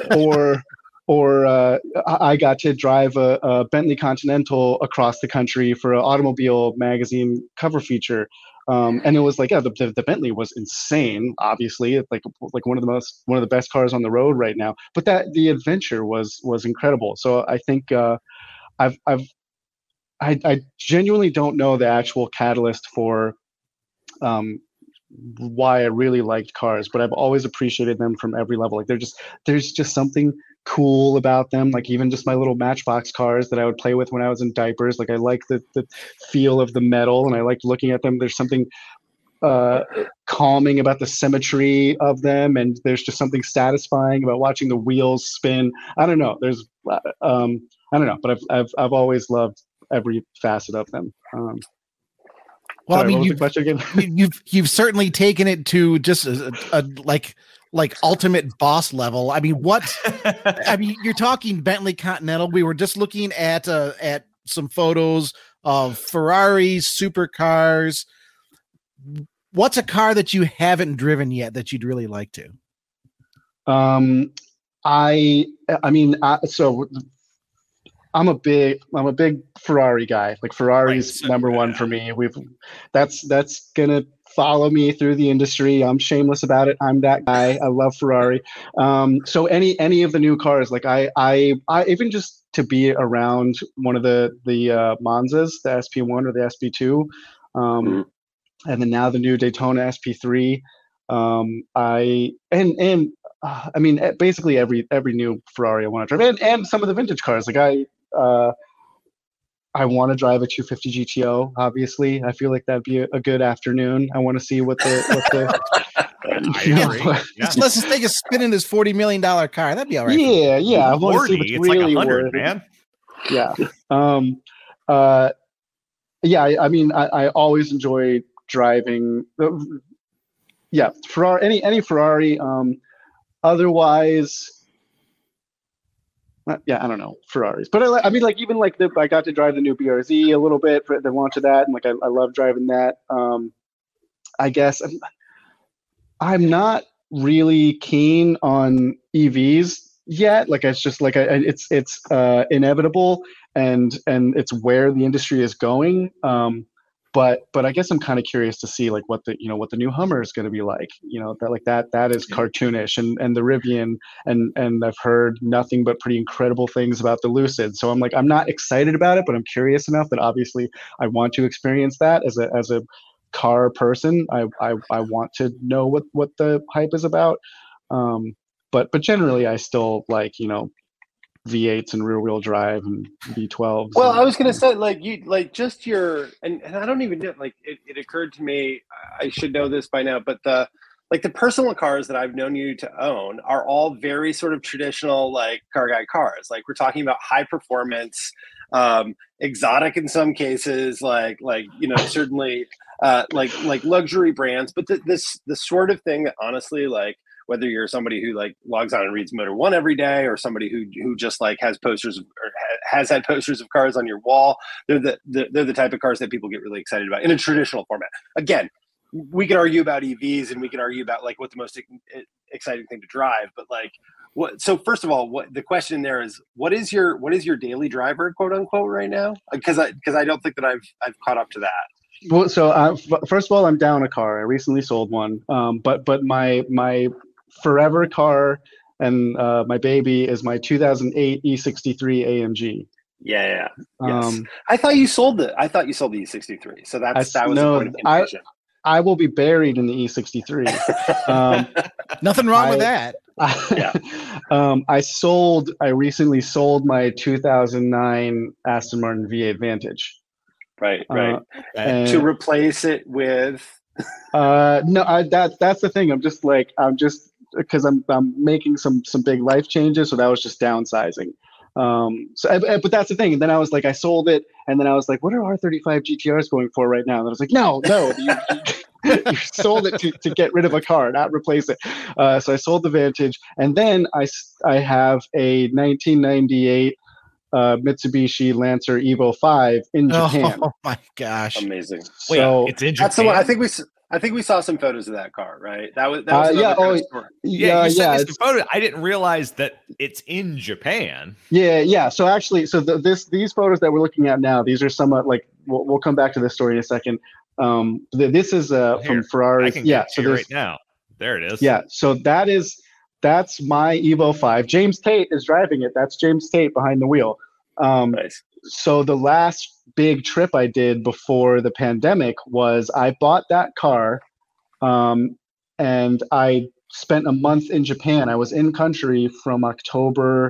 or or uh, I got to drive a, a Bentley Continental across the country for an automobile magazine cover feature. Um, and it was like, yeah, the, the, the Bentley was insane, obviously, like like one of the most, one of the best cars on the road right now. But that the adventure was was incredible. So I think uh, I've I've I, I genuinely don't know the actual catalyst for um, why I really liked cars, but I've always appreciated them from every level. Like they're just, there's just something cool about them. Like even just my little Matchbox cars that I would play with when I was in diapers. Like I like the, the feel of the metal, and I like looking at them. There's something uh, calming about the symmetry of them. And there's just something satisfying about watching the wheels spin. I don't know. There's, um, I don't know, but I've, I've, I've always loved every facet of them. Um, Well, Sorry, I mean, you've, you've you've certainly taken it to just a, a like like ultimate boss level. I mean, what? I mean, you're talking Bentley Continental. We were just looking at uh, at some photos of Ferraris, supercars. What's a car that you haven't driven yet that you'd really like to? Um, I I mean, I, so I'm a big I'm a big Ferrari guy. Like Ferrari's right, so, number yeah. one for me. We've that's that's gonna follow me through the industry. I'm shameless about it. I'm that guy. I love Ferrari. Um, so any any of the new cars, like I I I even just to be around one of the the uh, Monzas, the S P one or the S P two, um, mm-hmm. and then now the new Daytona S P three. Um, I and and uh, I mean basically every every new Ferrari I want to drive, and and some of the vintage cars. Like I. Uh, I want to drive a two fifty G T O. Obviously, I feel like that'd be a, a good afternoon. I want to see what the what the. I agree. Yeah. Let's just take a spin in this forty million dollar car. That'd be all right. Yeah, yeah. I want to see what's it's really like worth. Man. Yeah. Um. Uh. Yeah. I, I mean, I, I always enjoy driving. The, yeah, Ferrari. Any any Ferrari. Um. Otherwise. Yeah, I don't know Ferraris, but I, I mean, like even like the I got to drive the new B R Z a little bit for the launch of that, and like I, I love driving that. Um, I guess I'm, I'm not really keen on E Vs yet. Like it's just like I, it's it's uh, inevitable, and and it's where the industry is going. Um, But but I guess I'm kind of curious to see like what the you know what the new Hummer is going to be like. You know that like that that is cartoonish, and and the Rivian, and and I've heard nothing but pretty incredible things about the Lucid. So I'm like I'm not excited about it, but I'm curious enough that obviously I want to experience that as a as a car person. I I, I want to know what what the hype is about. Um, but but generally I still like you know. V eights and rear wheel drive and V twelves. Well, and, I was going to say like you, like just your, and, and I don't even know, like it, it occurred to me, I should know this by now, but the, like the personal cars that I've known you to own are all very sort of traditional, like car guy cars. Like we're talking about high performance, um, exotic in some cases, like, like, you know, certainly uh, like, like luxury brands, but the, this, the sort of thing that honestly, like, whether you're somebody who like logs on and reads Motor One every day, or somebody who who just like has posters of, or has had posters of cars on your wall, they're the, the they're the type of cars that people get really excited about in a traditional format. Again, we can argue about E Vs and we can argue about like what the most exciting thing to drive, but like what? So first of all, what the question there is, what is your what is your daily driver, quote unquote, right now? Because I because I don't think that I've I've caught up to that. Well, so uh, first of all, I'm down a car. I recently sold one, um, but but my my forever car and uh, my baby is my two thousand eight E sixty-three A M G. Yeah, yeah. Yes. Um, I thought you sold it. I thought you sold the E sixty-three. So that's I, that was no, the point of confusion. I, I will be buried in the E sixty-three. um, Nothing wrong I, with that. I, yeah. um, I sold. I recently sold my two thousand nine Aston Martin V eight Vantage. Right, right. Uh, and, to replace it with. uh, no, I, that that's the thing. I'm just like I'm just. Because I'm I'm making some some big life changes, so that was just downsizing. Um, so, but that's the thing. And then I was like, I sold it, and then I was like, what are R thirty-five G T Rs going for right now? And I was like, no, no, you, you, you sold it to, to get rid of a car, not replace it. Uh, so I sold the Vantage, and then I I have a nineteen ninety-eight uh, Mitsubishi Lancer Evo five in Japan. Oh my gosh, amazing! So Wait, it's in Japan. That's the one. I think we. I think we saw some photos of that car, right? That was that was uh, yeah, oh, story. yeah, yeah, you yeah. Some photos. I didn't realize that it's in Japan. Yeah, yeah. So actually, so the, this these photos that we're looking at now, these are somewhat like we'll, we'll come back to this story in a second. Um, the, this is uh, Here, from Ferrari. I can yeah, get so to this, right now. There it is. Yeah, so that is that's my Evo five. James Tate is driving it. That's James Tate behind the wheel. Um, nice. So the last big trip I did before the pandemic was I bought that car. Um, and I spent a month in Japan. I was in country from October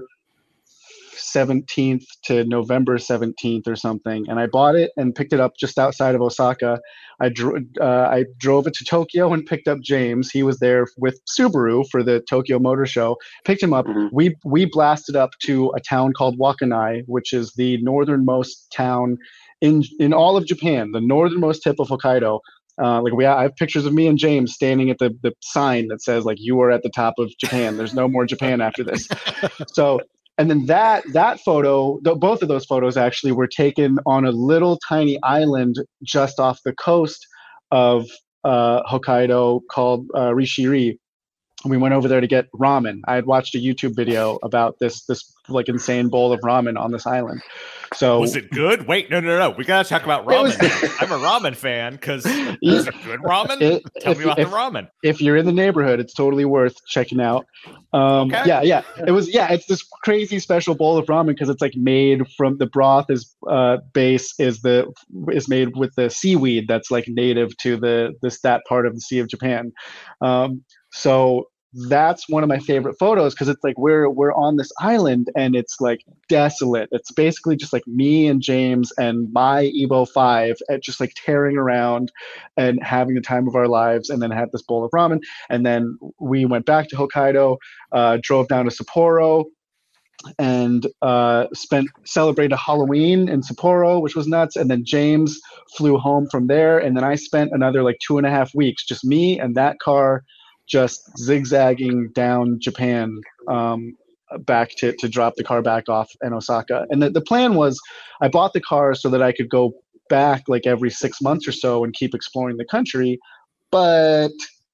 seventeenth to November seventeenth or something. And I bought it and picked it up just outside of Osaka. I, dro- uh, I drove it to Tokyo and picked up James. He was there with Subaru for the Tokyo Motor Show. Picked him up. Mm-hmm. We, we blasted up to a town called Wakanai, which is the northernmost town in, in all of Japan, the northernmost tip of Hokkaido. Uh, like we, I have pictures of me and James standing at the, the sign that says like, you are at the top of Japan. There's no more Japan after this. So, and then that, that photo, th- both of those photos actually were taken on a little tiny island just off the coast of uh, Hokkaido called uh, Rishiri. We went over there to get ramen. I had watched a YouTube video about this this like insane bowl of ramen on this island. So was it good? Wait, no, no, no. We gotta talk about ramen. Was, I'm a ramen fan because is it good ramen? It, Tell if, me about if, the ramen. If you're in the neighborhood, it's totally worth checking out. Um, okay. Yeah, yeah. It was yeah. It's this crazy special bowl of ramen because it's like made from the broth is uh, base is the is made with the seaweed that's like native to the this that part of the Sea of Japan. Um, so. That's one of my favorite photos because it's like we're we're on this island and it's like desolate. It's basically just like me and James and my Evo five at just like tearing around and having the time of our lives, and then had this bowl of ramen. And then we went back to Hokkaido, uh, drove down to Sapporo, and uh, spent celebrated Halloween in Sapporo, which was nuts. And then James flew home from there, and then I spent another like two and a half weeks, just me and that car, just zigzagging down Japan um, back to, to drop the car back off in Osaka. And the, the plan was I bought the car so that I could go back like every six months or so and keep exploring the country. But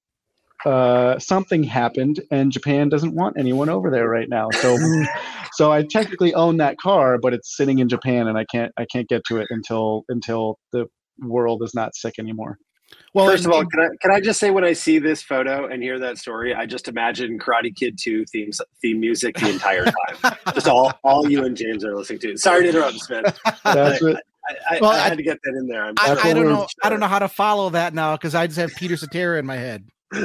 uh, something happened and Japan doesn't want anyone over there right now. So so I technically own that car, but it's sitting in Japan and I can't I can't get to it until until the world is not sick anymore. Well, first of all, can I can I just say when I see this photo and hear that story, I just imagine Karate Kid two themes theme music the entire time. Just all, all you and James are listening to. Sorry to interrupt, Smith. That's I, I, I, well, I had I, to get that in there. I'm I, I don't know. Sure. I don't know how to follow that now because I just have Peter Cetera in my head.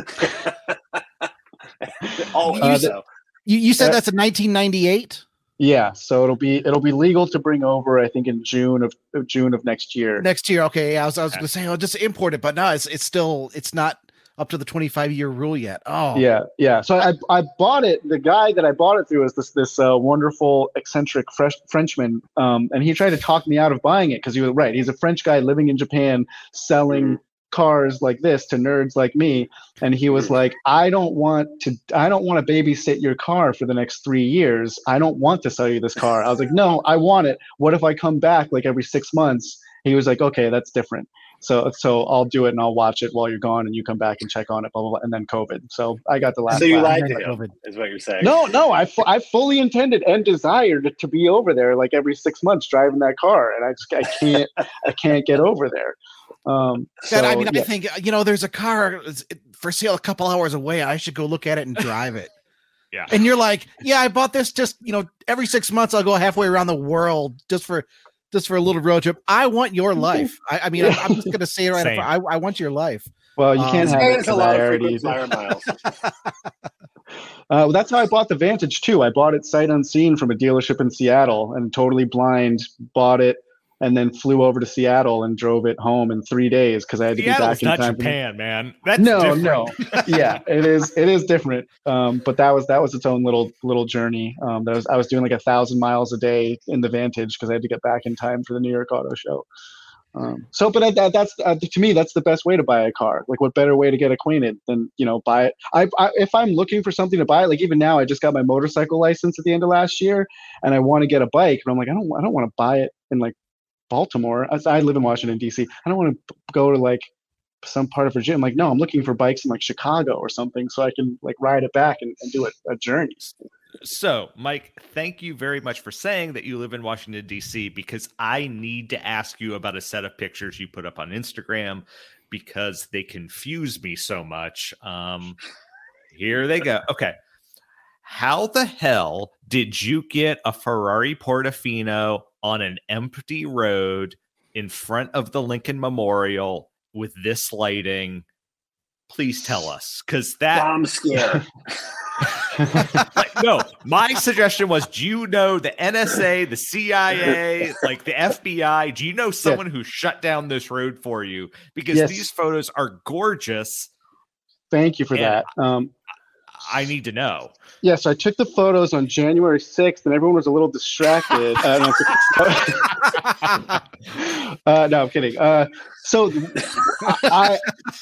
oh, you, so. you, you said uh, that's a nineteen ninety-eight. Yeah, so it'll be it'll be legal to bring over, I think, in June of, of June of next year. Next year, okay. I was I was gonna say, I'll just import it, but no, it's it's still it's not up to the twenty-five year rule yet. Oh, yeah, yeah. So I I bought it. The guy that I bought it through is this this uh, wonderful eccentric fresh Frenchman, um, and he tried to talk me out of buying it because he was right. He's a French guy living in Japan, selling cars like this to nerds like me, and he was like, I don't want to I don't want to babysit your car for the next three years. I don't want to sell you this car. I was like, no, I want it. What if I come back like every six months? He was like, okay, that's different. So so I'll do it and I'll watch it while you're gone and you come back and check on it, blah blah blah. And then COVID. So I got the last. So you lied to him, COVID. Is what you're saying? No, no, I, fu- I fully intended and desired to be over there like every six months driving that car, and I just I can't I can't get over there. Um, so, God, I mean, yeah. I think, you know, there's a car for sale a couple hours away. I should go look at it and drive it. Yeah. And you're like, yeah, I bought this just, you know, every six months I'll go halfway around the world just for, just for a little road trip. I want your life. I, I mean, I'm, I'm just going to say it right up. I, I want your life. Well, you can't um, have it a lot of frequent flyer miles. uh, well, that's how I bought the Vantage too. I bought it sight unseen from a dealership in Seattle and totally blind bought it. And then flew over to Seattle and drove it home in three days because I had to Seattle's be back in not time. Japan, man. That's no, different. no, yeah, it is. It is different. Um, but that was that was its own little little journey. Um, that was I was doing like a thousand miles a day in the Vantage because I had to get back in time for the New York Auto Show. Um, so, but that, that's uh, to me that's the best way to buy a car. Like, what better way to get acquainted than you know buy it? I, I if I'm looking for something to buy, like even now, I just got my motorcycle license at the end of last year, and I want to get a bike, but I'm like, I don't I don't want to buy it in like Baltimore. I live in Washington, D C. I don't want to go to like some part of Virginia. I'm like, no, I'm looking for bikes in like Chicago or something so I can like ride it back and, and do a, a journey. So, Mike, thank you very much for saying that you live in Washington, D C, because I need to ask you about a set of pictures you put up on Instagram because they confuse me so much. Um, here they go. Okay. How the hell did you get a Ferrari Portofino on an empty road in front of the Lincoln Memorial with this lighting? Please tell us, because that bomb scare. Like, no, my suggestion was, do you know the N S A, the C I A, like the F B I? Do you know someone yeah. who shut down this road for you? Because yes. these photos are gorgeous. Thank you for that. Um, I need to know. Yeah, so I took the photos on January sixth, and everyone was a little distracted. uh, uh, no, I'm kidding. Uh, so I,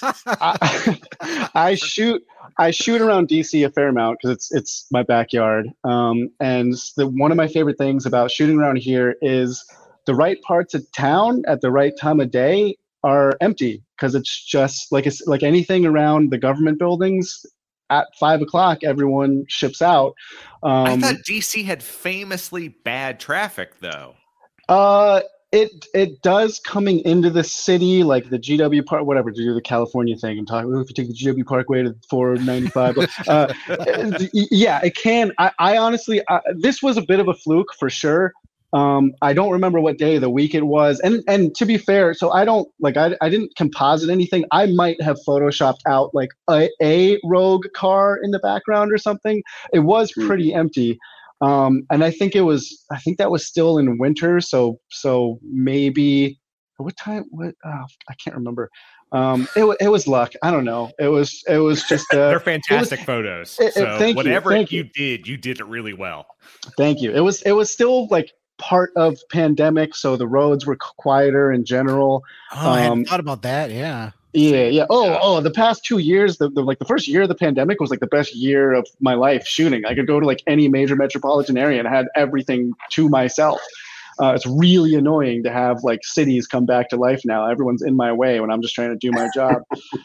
I, I shoot I shoot around D C a fair amount because it's it's my backyard. Um, and the one of my favorite things about shooting around here is the right parts of town at the right time of day are empty because it's just like it's like anything around the government buildings. At five o'clock, everyone ships out. Um, I thought D C had famously bad traffic, though. Uh, it it does coming into the city, like the G W Park, whatever, to do the California thing and talk. If you take the G W Parkway to four ninety-five, uh, yeah, it can. I, I honestly, I, this was a bit of a fluke for sure. Um, I don't remember what day of the week it was. And and to be fair, so I don't like I I didn't composite anything. I might have photoshopped out like a, a rogue car in the background or something. It was pretty empty. Um, and I think it was I think that was still in winter, so so maybe what time what oh, I can't remember. Um, it, it was luck. I don't know. It was it was just uh, they're fantastic was, photos. It, it, so thank whatever you, thank you you. did, you did it really well. Thank you. It was it was still like part of pandemic, so the roads were quieter in general. Oh, I hadn't um, thought about that. Yeah. Yeah, yeah. Oh, oh, the past two years, the, the like the first year of the pandemic was like the best year of my life shooting. I could go to like any major metropolitan area and I had everything to myself. Uh, it's really annoying to have like cities come back to life now. Everyone's in my way when I'm just trying to do my job.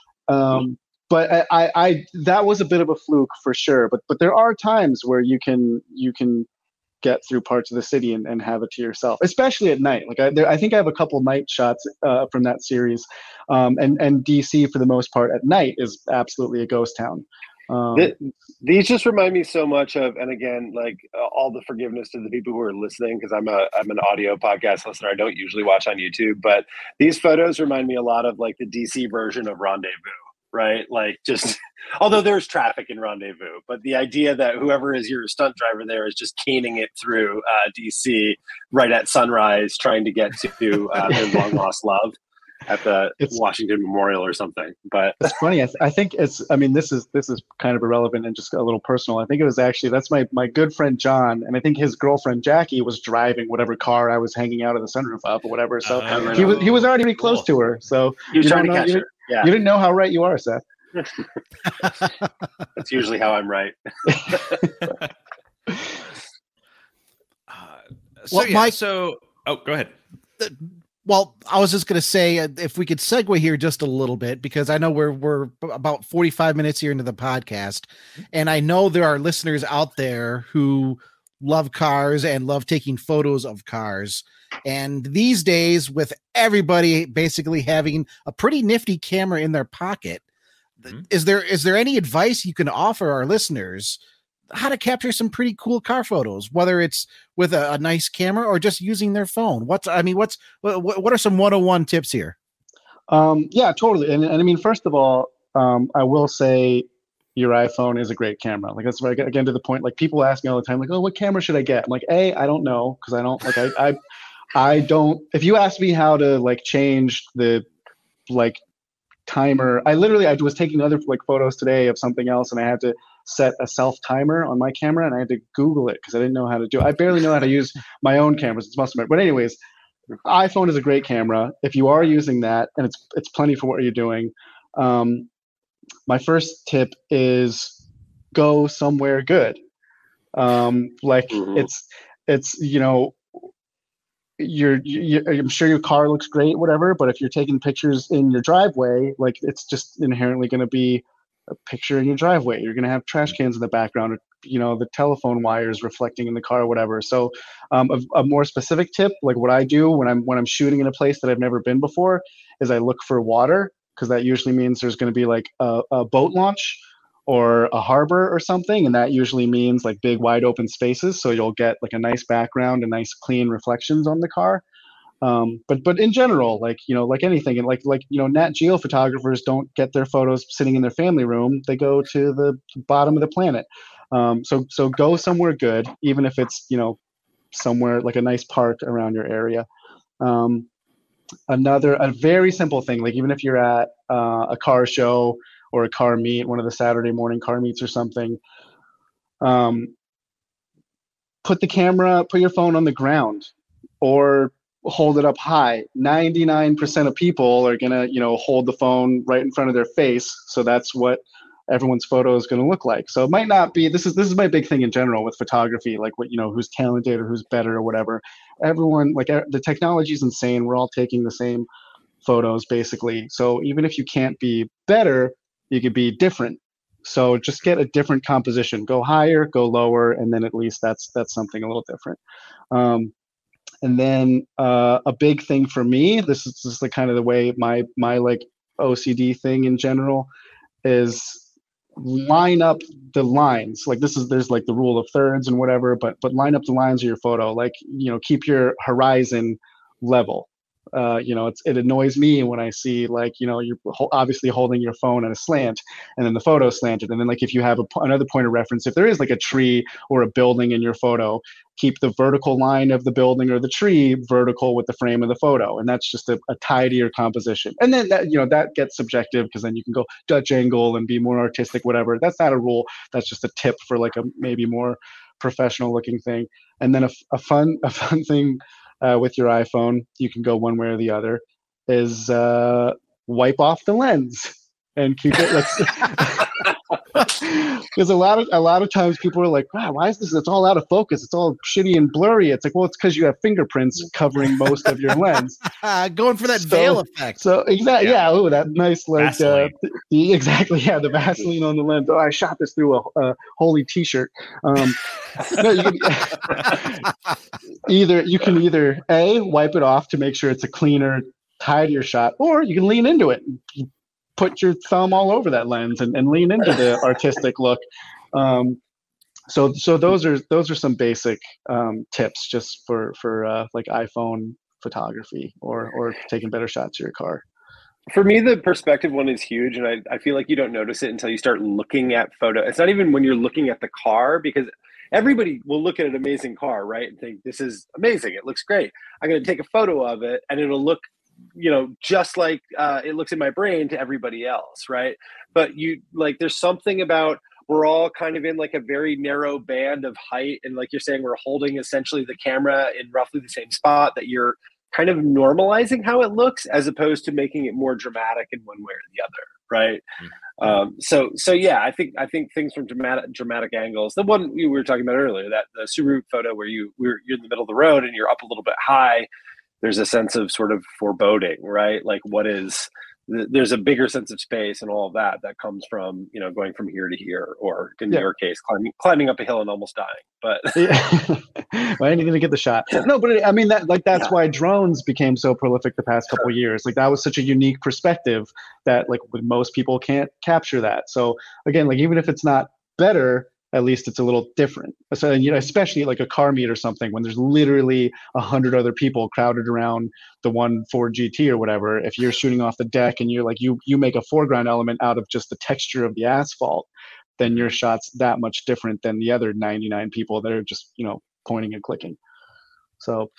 um, but I, I, I, that was a bit of a fluke for sure. But but there are times where you can you can get through parts of the city and, and have it to yourself, especially at night. Like I, there, I think I have a couple night shots uh, from that series, um, and and D C for the most part at night is absolutely a ghost town. Um, These just remind me so much of, and again, like uh, all the forgiveness to the people who are listening, because I'm a I'm an audio podcast listener. I don't usually watch on YouTube, but these photos remind me a lot of like the D C version of Rendezvous. Right? Like just, although there's traffic in Rendezvous, but the idea that whoever is your stunt driver there is just caning it through uh, D C right at sunrise, trying to get to uh, their long lost love at the it's, Washington Memorial or something. But it's funny. I, th- I think it's, I mean, this is, this is kind of irrelevant and just a little personal. I think it was actually, that's my, my good friend, John. And I think his girlfriend, Jackie, was driving whatever car I was hanging out of the sunroof of or whatever. So uh, he was, he was already really close cool. to her. So he was trying to catch her. Yeah. You didn't know how right you are, Seth. That's usually how I'm right. uh, so, well, yeah, Mike, so, oh, go ahead. Uh, well, I was just going to say uh, if we could segue here just a little bit, because I know we're we're about forty-five minutes here into the podcast, and I know there are listeners out there who love cars and love taking photos of cars. And these days, with everybody basically having a pretty nifty camera in their pocket, mm-hmm. is there is there any advice you can offer our listeners how to capture some pretty cool car photos, whether it's with a, a nice camera or just using their phone? What's I mean, what's what, what are some one oh one tips here? Um, yeah, totally. And, and I mean, first of all, um, I will say your iPhone is a great camera. Like that's where I get again to the point. Like people ask me all the time, like, oh, what camera should I get? I'm like, A, I don't know because I don't like I. I I don't, if you ask me how to like change the like timer, I literally, I was taking other like photos today of something else and I had to set a self timer on my camera and I had to Google it because I didn't know how to do it. I barely know how to use my own cameras. It's must But anyways, iPhone is a great camera. If you are using that and it's, it's plenty for what you're doing. Um, my first tip is go somewhere good. Um, like mm-hmm. it's, it's, you know, You're, you, I'm sure your car looks great, whatever, but if you're taking pictures in your driveway, like it's just inherently going to be a picture in your driveway. You're going to have trash cans in the background, or, you know, the telephone wires reflecting in the car, or whatever. So um, a, a more specific tip, like what I do when I'm when I'm shooting in a place that I've never been before, is I look for water, because that usually means there's going to be like a, a boat launch or a harbor or something, and that usually means like big wide open spaces, so you'll get like a nice background and nice clean reflections on the car. Um, but but in general, like, you know, like anything, and like like you know, Nat Geo photographers don't get their photos sitting in their family room; they go to the bottom of the planet. Um, so so go somewhere good, even if it's, you know, somewhere like a nice park around your area. Um, another a very simple thing, like even if you're at uh, a car show or a car meet, one of the Saturday morning car meets or something, um, put the camera, put your phone on the ground or hold it up high. ninety-nine percent of people are going to, you know, hold the phone right in front of their face. So that's what everyone's photo is going to look like. So it might not be, this is, this is my big thing in general with photography, like what, you know, who's talented or who's better or whatever. Everyone, like the technology is insane. We're all taking the same photos basically. So even if you can't be better, you could be different. So just get a different composition, go higher, go lower. And then at least that's, that's something a little different. Um, and then uh, a big thing for me, this is just the kind of the way my, my like O C D thing in general is, line up the lines. Like this is, there's like the rule of thirds and whatever, but but line up the lines of your photo. Like, you know, keep your horizon level. Uh, you know, it's, it annoys me when I see like, you know, you're ho- obviously holding your phone at a slant and then the photo slanted. And then like if you have a, another point of reference, if there is like a tree or a building in your photo, keep the vertical line of the building or the tree vertical with the frame of the photo. And that's just a, a tidier composition. And then that, you know, that gets subjective because then you can go Dutch angle and be more artistic, whatever. That's not a rule. That's just a tip for like a maybe more professional looking thing. And then a, a fun, a fun thing Uh, with your iPhone, you can go one way or the other, is uh, wipe off the lens and keep it. Because a lot of a lot of times people are like, wow, why is this? It's all out of focus. It's all shitty and blurry. It's like, well, it's because you have fingerprints covering most of your lens. Going for that so, veil effect. So exactly, yeah. yeah oh, that nice like uh, the, exactly, yeah. The Vaseline on the lens. Oh, I shot this through a, a holy T-shirt. Um, no, you can, either you can either A, wipe it off to make sure it's a cleaner, tidier shot, or you can lean into it. Put your thumb all over that lens and, and lean into the artistic look. Um, so so those are those are some basic um, tips just for for uh, like iPhone photography or or taking better shots of your car. For me, the perspective one is huge, and I, I feel like you don't notice it until you start looking at photo. It's not even when you're looking at the car, because everybody will look at an amazing car, right, and think, this is amazing, it looks great. I'm going to take a photo of it, and it'll look, you know, just like uh, it looks in my brain to everybody else, right? But you, like, there's something about, we're all kind of in like a very narrow band of height, and like you're saying, we're holding essentially the camera in roughly the same spot, that you're kind of normalizing how it looks as opposed to making it more dramatic in one way or the other, right? Mm-hmm. Um, so, so yeah, I think I think things from dramatic dramatic angles. The one we were talking about earlier, that the Subaru photo where you we're you're in the middle of the road and you're up a little bit high. There's a sense of sort of foreboding, right? Like, what is there's a bigger sense of space and all of that that comes from, you know, going from here to here, or in yeah. your case, climbing climbing up a hill and almost dying. But yeah. Well, I ain't gonna get the shot. No, but I mean that like that's yeah. why drones became so prolific the past couple sure. of years. Like that was such a unique perspective that like most people can't capture that. So again, like even if it's not better, at least it's a little different. So, you know, especially like a car meet or something, when there's literally a hundred other people crowded around the one Ford G T or whatever. If you're shooting off the deck and you're like, you, you make a foreground element out of just the texture of the asphalt, then your shot's that much different than the other ninety-nine people that are just, you know, pointing and clicking. So,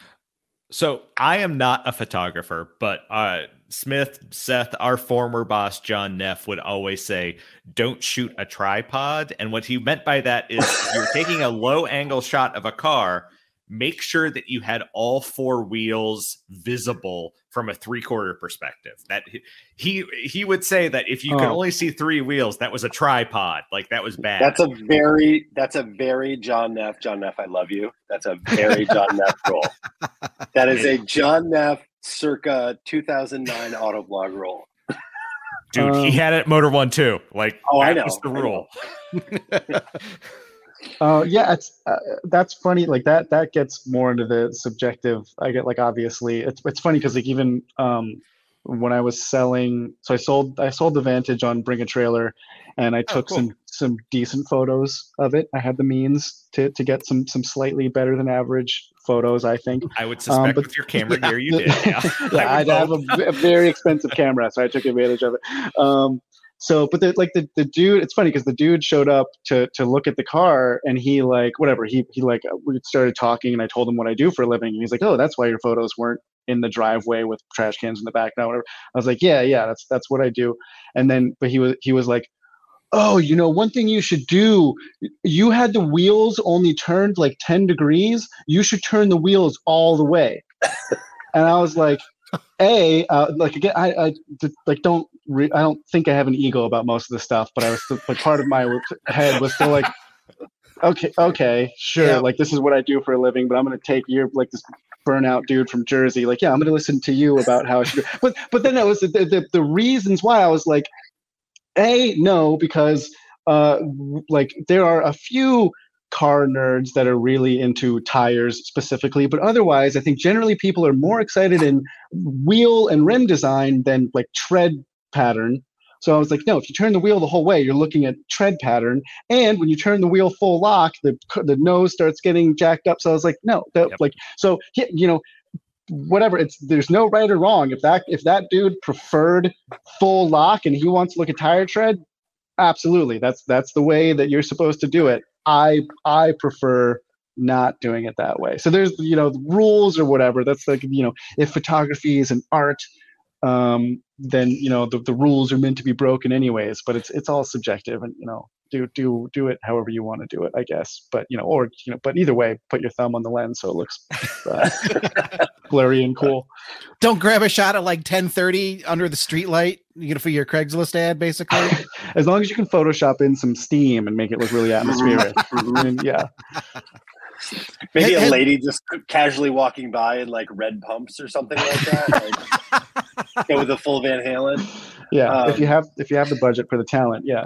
So I am not a photographer, but uh, Smith, Seth, our former boss, John Neff, would always say, don't shoot a tripod. And what he meant by that is if you're taking a low angle shot of a car, make sure that you had all four wheels visible from a three quarter perspective. That he he would say that if you oh. could only see three wheels, that was a tripod. Like that was bad. That's a very that's a very John Neff. John Neff, I love you. That's a very John Neff role. That is a John Neff circa two thousand nine Autoblog role. Dude, um, he had it at Motor One too. Like, oh, that I know. was the rule. Uh, yeah, it's uh, that's funny. Like that that gets more into the subjective. I get like obviously it's it's funny because like even um, when I was selling, so I sold I sold the Vantage on Bring a Trailer, and I took oh, cool. some some decent photos of it. I had the means to to get some some slightly better than average photos, I think. I would suspect um, but, with your camera yeah, gear you did. Yeah, yeah I, I have a, a very expensive camera, so I took advantage of it. Um, So, but the, like the, the dude, it's funny because the dude showed up to to look at the car, and he like whatever he he like we started talking, and I told him what I do for a living, and he's like, oh, that's why your photos weren't in the driveway with trash cans in the back now, whatever. I was like, yeah, yeah, that's that's what I do. And then, but he was he was like, oh, you know, one thing you should do, you had the wheels only turned like ten degrees. You should turn the wheels all the way. And I was like, A, uh, like again, I, I like don't re- I don't think I have an ego about most of the stuff, but I was still, like part of my head was still like, okay, okay, sure, yeah. Like this is what I do for a living, but I'm gonna take your like this burnout dude from Jersey, like yeah, I'm gonna listen to you about how I should. Do. But but then it was the, the the reasons why I was like, A, no, because uh like there are a few car nerds that are really into tires specifically, but otherwise I think generally people are more excited in wheel and rim design than like tread pattern. So I was like, no, if you turn the wheel the whole way, you're looking at tread pattern, and when you turn the wheel full lock, the the nose starts getting jacked up. So I was like, no, that, yep. like so you know whatever, it's there's no right or wrong. If that if that dude preferred full lock and he wants to look at tire tread, absolutely, that's that's the way that you're supposed to do it. I I prefer not doing it that way. So there's you know rules or whatever. That's like you know if photography is an art, um, then you know the, the rules are meant to be broken anyways. But it's it's all subjective, and you know do do do it however you want to do it, I guess. But you know or you know but either way, put your thumb on the lens so it looks uh, blurry and cool. Don't grab a shot at like ten thirty under the streetlight, you know, for your Craigslist ad, basically. As long as you can Photoshop in some steam and make it look really atmospheric. And, yeah. Maybe a lady just casually walking by in like red pumps or something like that. Like, go with a full Van Halen. Yeah, um, if you have if you have the budget for the talent, yeah.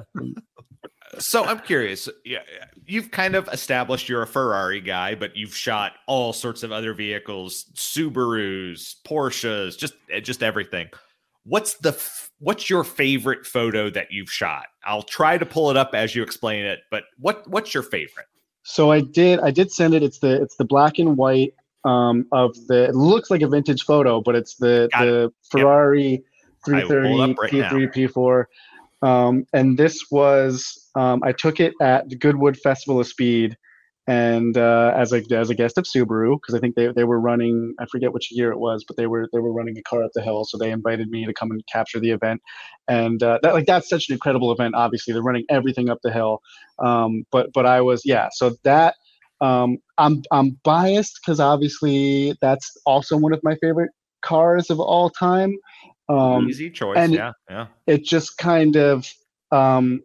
So I'm curious. Yeah, you've kind of established you're a Ferrari guy, but you've shot all sorts of other vehicles, Subarus, Porsches, just just everything. What's the what's your favorite photo that you've shot? I'll try to pull it up as you explain it, but what what's your favorite? So I did I did send it. It's the it's the black and white um, of the. It looks like a vintage photo, but it's the Got the it. Ferrari Yep. three thirty right P three P four. Um, and this was um, I took it at the Goodwood Festival of Speed, and uh, as a as a guest of Subaru, because I think they they were running, I forget which year it was, but they were they were running a car up the hill, so they invited me to come and capture the event, and uh, that like that's such an incredible event. Obviously, they're running everything up the hill, um, but but I was yeah. So that um, I'm I'm biased because obviously that's also one of my favorite cars of all time. Um, Easy choice, and yeah, yeah. It just kind of. Um,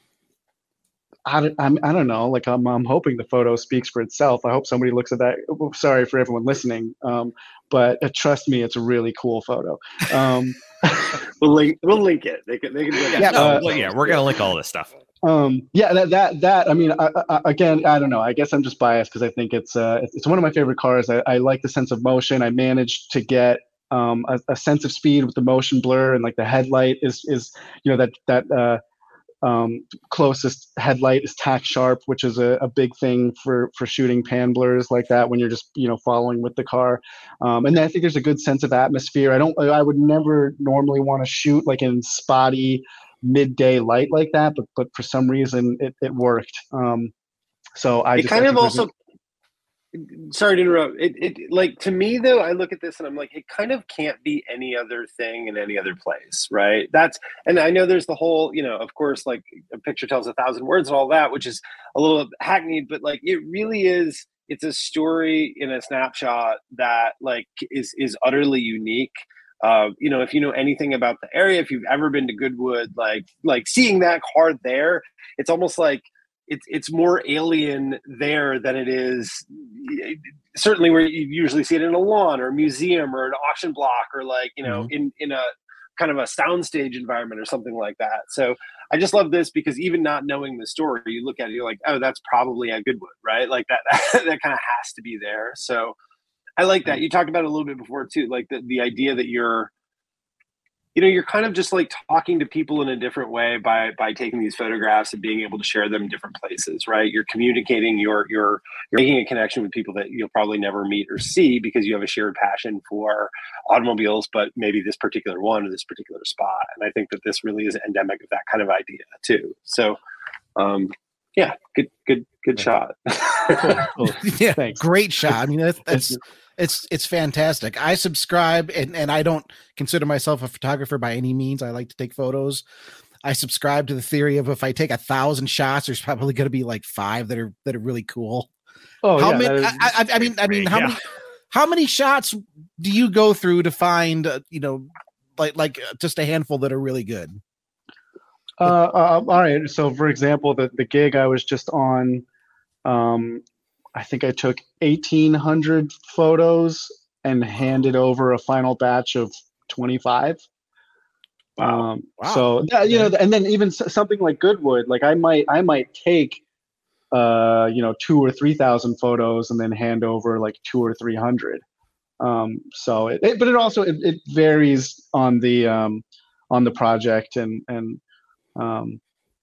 I don't, I'm, I don't know. Like I'm, I'm hoping the photo speaks for itself. I hope somebody looks at that. Sorry for everyone listening, um, but uh, trust me, it's a really cool photo. Um, we'll link, we'll link it. They can, they can. Yeah, no, uh, well, yeah, we're gonna link all this stuff. Um, yeah, that, that, that. I mean, I, I, again, I don't know. I guess I'm just biased because I think it's, uh, it's one of my favorite cars. I, I like the sense of motion. I managed to get um, a, a sense of speed with the motion blur, and like the headlight is, is you know, that that. Uh, Um, closest headlight is tack sharp, which is a, a big thing for, for shooting pan blurs like that when you're just, you know, following with the car. Um, and then I think there's a good sense of atmosphere. I don't, I would never normally want to shoot like in spotty midday light like that, but, but for some reason it, it worked. Um, so I it just, kind I of also, a, sorry to interrupt. It, it like to me though, I look at this and I'm like, it kind of can't be any other thing in any other place, right? That's, and I know there's the whole, you know, of course, like a picture tells a thousand words and all that, which is a little hackneyed, but like it really is. It's a story in a snapshot that like is is utterly unique. Uh, you know, if you know anything about the area, if you've ever been to Goodwood, like like seeing that car there, it's almost like. It's it's more alien there than it is certainly where you usually see it in a lawn or a museum or an auction block or like, you know, mm-hmm. in, in a kind of a soundstage environment or something like that. So I just love this because even not knowing the story, you look at it, you're like, oh, that's probably at Goodwood, right? Like that, that, that kind of has to be there. So I like that. You talked about it a little bit before too, like the, the idea that you're, you know, you're kind of just like talking to people in a different way by by taking these photographs and being able to share them in different places, right? You're communicating, you're you're you're making a connection with people that you'll probably never meet or see because you have a shared passion for automobiles, but maybe this particular one or this particular spot. And I think that this really is endemic of that kind of idea too. So, um, yeah, good, good, good yeah. shot. Cool, cool. Yeah, thanks. Great shot. I mean, that's, that's it's it's fantastic. I subscribe, and, and I don't consider myself a photographer by any means. I like to take photos. I subscribe to the theory of if I take a thousand shots, there's probably going to be like five that are that are really cool. Oh, how yeah, many? Is, I, I, I mean, I mean, how yeah. many? How many shots do you go through to find, uh, you know, like like just a handful that are really good? Uh, uh, all right. So, for example, the the gig I was just on, um, I think I took eighteen hundred photos and handed over a final batch of twenty-five. Wow. Um, wow. So yeah, you know, and then even something like Goodwood, like I might I might take. Uh, you know, two or three thousand photos, and then hand over like two or three hundred. Um, so, it, it, but it also it, it varies on the um, on the project, and and um,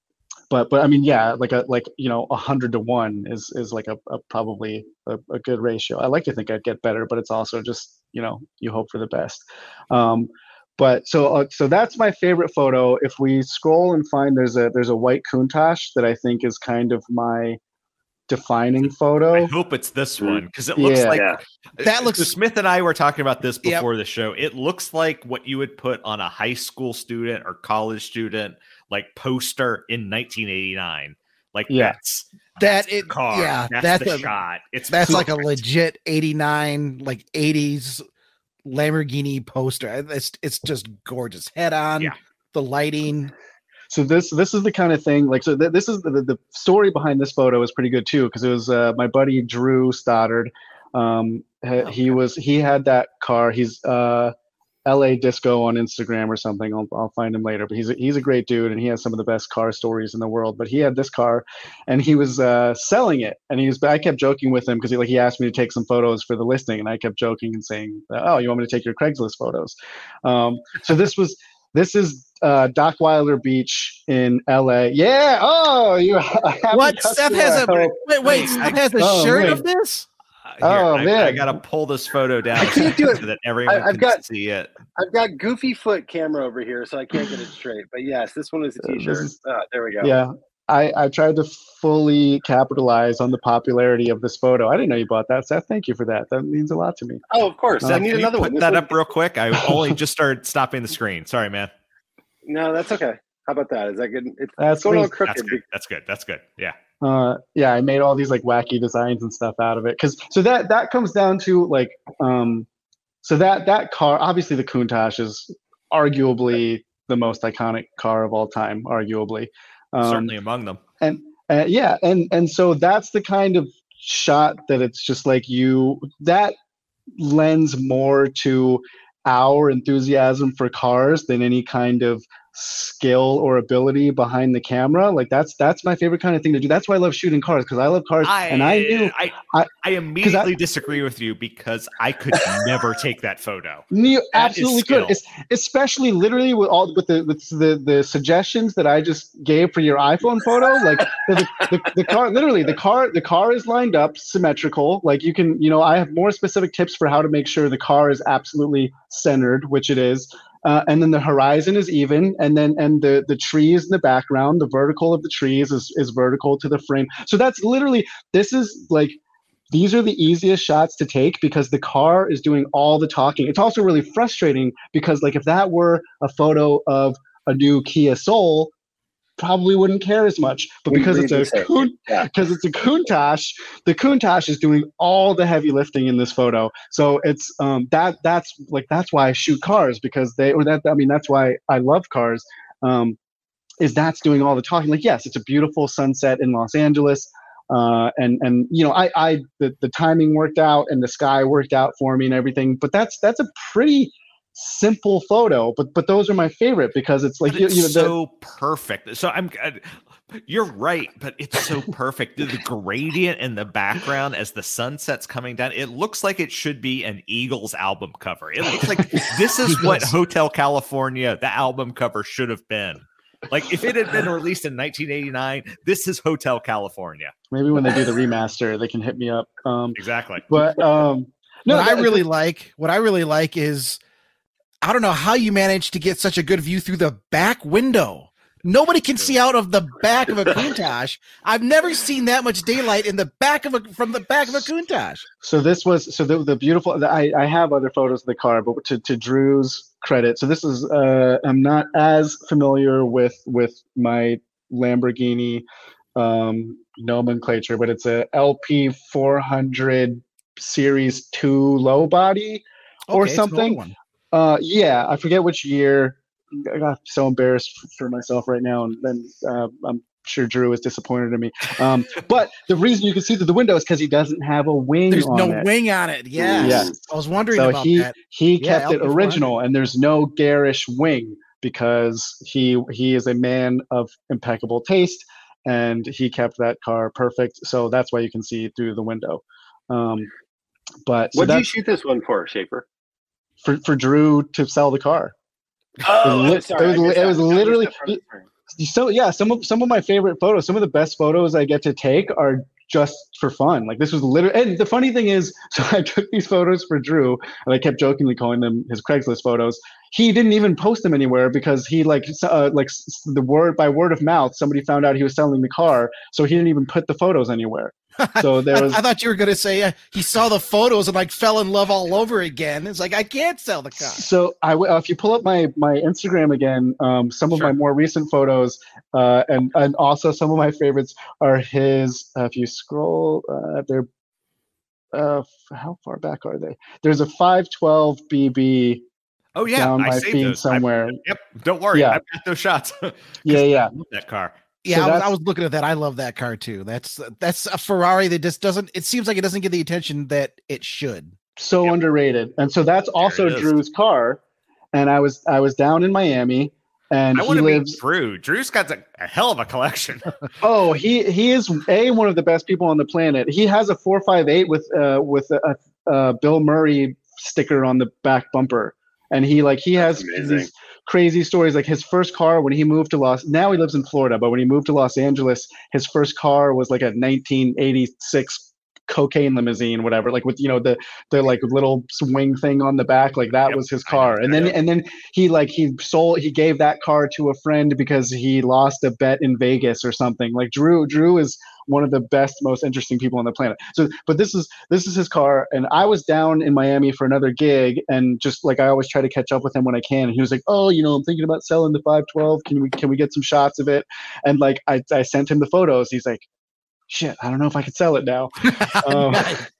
but but I mean, yeah, like a like you know, a hundred to one is is like a, a probably a, a good ratio. I like to think I'd get better, but it's also just you know, you hope for the best. Um, But so uh, so that's my favorite photo. If we scroll and find there's a there's a white Countach that I think is kind of my defining photo. I hope it's this one because it looks yeah. like yeah. that looks. So Smith and I were talking about this before yep. the show. It looks like what you would put on a high school student or college student like poster in nineteen eighty-nine. Like yeah. that's that that's it the car. yeah that's, that's the a, shot. It's that's perfect. like a legit eighty-nine like eighties Lamborghini poster. It's it's just gorgeous. Head on, yeah. the lighting. So this this is the kind of thing like so th- this is the, the story behind this photo is pretty good too because it was uh, my buddy Drew Stoddard. Um, he, okay. he was he had that car. He's uh, L A Disco on Instagram or something. I'll I'll find him later. But he's a, he's a great dude and he has some of the best car stories in the world. But he had this car, and he was uh, selling it. And he was I kept joking with him because he like he asked me to take some photos for the listing, and I kept joking and saying, "Oh, you want me to take your Craigslist photos?" Um, so this was. This is uh, Dockweiler Beach in L A. Yeah. Oh, you. What? Steph has a wait. Wait. Steph has a oh, shirt wait. of this. Uh, here, oh I, man! I gotta pull this photo down I can't do it. so that everyone I, I've can got, see it. I've got goofy foot camera over here, so I can't get it straight. But yes, this one is a T-shirt. Uh, is, oh, there we go. Yeah. I, I tried to fully capitalize on the popularity of this photo. I didn't know you bought that, Seth. Thank you for that. That means a lot to me. Oh, of course. Seth, I need can another you one. Put This that one, up real quick. I only just started stopping the screen. Sorry, man. No, that's okay. How about that? Is that good? It's, That's it's going all great. crooked. That's good. That's good. That's good. Yeah. Uh, yeah, I made all these like wacky designs and stuff out of it. Cause so that, that comes down to like, um, so that, that car, obviously the Countach is arguably the most iconic car of all time, arguably. Um, Certainly among them. And uh, yeah. And, and so that's the kind of shot that it's just like you, that lends more to our enthusiasm for cars than any kind of skill or ability behind the camera. Like that's that's my favorite kind of thing to do. That's why I love shooting cars because I love cars. I, and I knew I I, I immediately I, disagree with you because I could never take that photo. You absolutely could, it's, especially literally with all with the with the the suggestions that I just gave for your iPhone photo. Like the, the, the car, literally the car the car is lined up symmetrical. Like you can you know I have more specific tips for how to make sure the car is absolutely centered, which it is. Uh, and then the horizon is even, and then and the the trees in the background, the vertical of the trees is is vertical to the frame. So that's literally this is like these are the easiest shots to take because the car is doing all the talking. It's also really frustrating because like if that were a photo of a new Kia Soul, probably wouldn't care as much. But because it's a because yeah. it's a Countach, the Countach is doing all the heavy lifting in this photo. So it's um that that's like that's why I shoot cars because they or that I mean that's why I love cars. Um, is that's doing all the talking. Like yes, it's a beautiful sunset in Los Angeles. Uh, and and you know I I the, the timing worked out and the sky worked out for me and everything. But that's that's a pretty simple photo, but but those are my favorite because it's like you, you know, so the, perfect. So I'm You're right, but it's so perfect. The gradient in the background as the sunset's coming down, it looks like it should be an Eagles album cover. It looks like this is what Hotel California, the album cover, should have been. Like if it had been released in nineteen eighty-nine, this is Hotel California. Maybe when they do the remaster, they can hit me up. Um, exactly. But um, no, what I really like, what I really like is, I don't know how you managed to get such a good view through the back window. Nobody can see out of the back of a Countach. I've never seen that much daylight in the back of a from the back of a Countach. So this was so the, the beautiful. The, I I have other photos of the car, but to, to Drew's credit, so this is uh, I'm not as familiar with with my Lamborghini um, nomenclature, but it's a L P four hundred Series two low body or okay, something. Uh, yeah, I forget which year. I got so embarrassed for myself right now, and then uh, I'm sure Drew is disappointed in me. Um, but the reason you can see through the window is because he doesn't have a wing. There's on no it. wing on it. Yes. Yes. I was wondering so about he, that. He yeah, kept it original, and there's no garish wing because he he is a man of impeccable taste, and he kept that car perfect. So that's why you can see through the window. Um, but so what did you shoot this one for, Schaefer? For for Drew to sell the car. Oh, it was, sorry, it was, it was literally it, so yeah. Some of some of my favorite photos, some of the best photos I get to take are just for fun. Like this was literally. And the funny thing is, so I took these photos for Drew, and I kept jokingly calling them his Craigslist photos. He didn't even post them anywhere because he like uh, like the word by word of mouth, somebody found out he was selling the car, so he didn't even put the photos anywhere. So there was. I, I thought you were going to say uh, he saw the photos and like fell in love all over again. It's like I can't sell the car. So I, uh, if you pull up my my Instagram again, um, some of sure. my more recent photos, uh, and and also some of my favorites are his. Uh, if you scroll, uh, they're uh, how far back are they? There's a five twelve B B. Oh yeah, down I my saved feed those. somewhere. I, yep, don't worry, yeah. I've got those shots. yeah, yeah, I love that car. Yeah, so I, was, I was looking at that. I love that car too. That's that's a Ferrari that just doesn't. It seems like it doesn't get the attention that it should. So yep. underrated, and so that's also Drew's car. And I was I was down in Miami, and I he want to lives. meet Drew. Drew's got a, a hell of a collection. oh, he he is a one of the best people on the planet. He has a four five eight with uh with a, a, a Bill Murray sticker on the back bumper. And he like he has these crazy stories. Like his first car when he moved to Los, now he lives in Florida, but when he moved to Los Angeles, his first car was like a nineteen eighty-six cocaine limousine, whatever. Like with you know the the like little swing thing on the back, like that yep, was his car. And then and then he like he sold he gave that car to a friend because he lost a bet in Vegas or something. Like Drew Drew is one of the best, most interesting people on the planet. So, but this is this is his car, and I was down in Miami for another gig, and just like I always try to catch up with him when I can. And he was like, "Oh, you know, I'm thinking about selling the five twelve. Can we can we get some shots of it?" And like I I sent him the photos. He's like, "Shit, I don't know if I could sell it now." Um,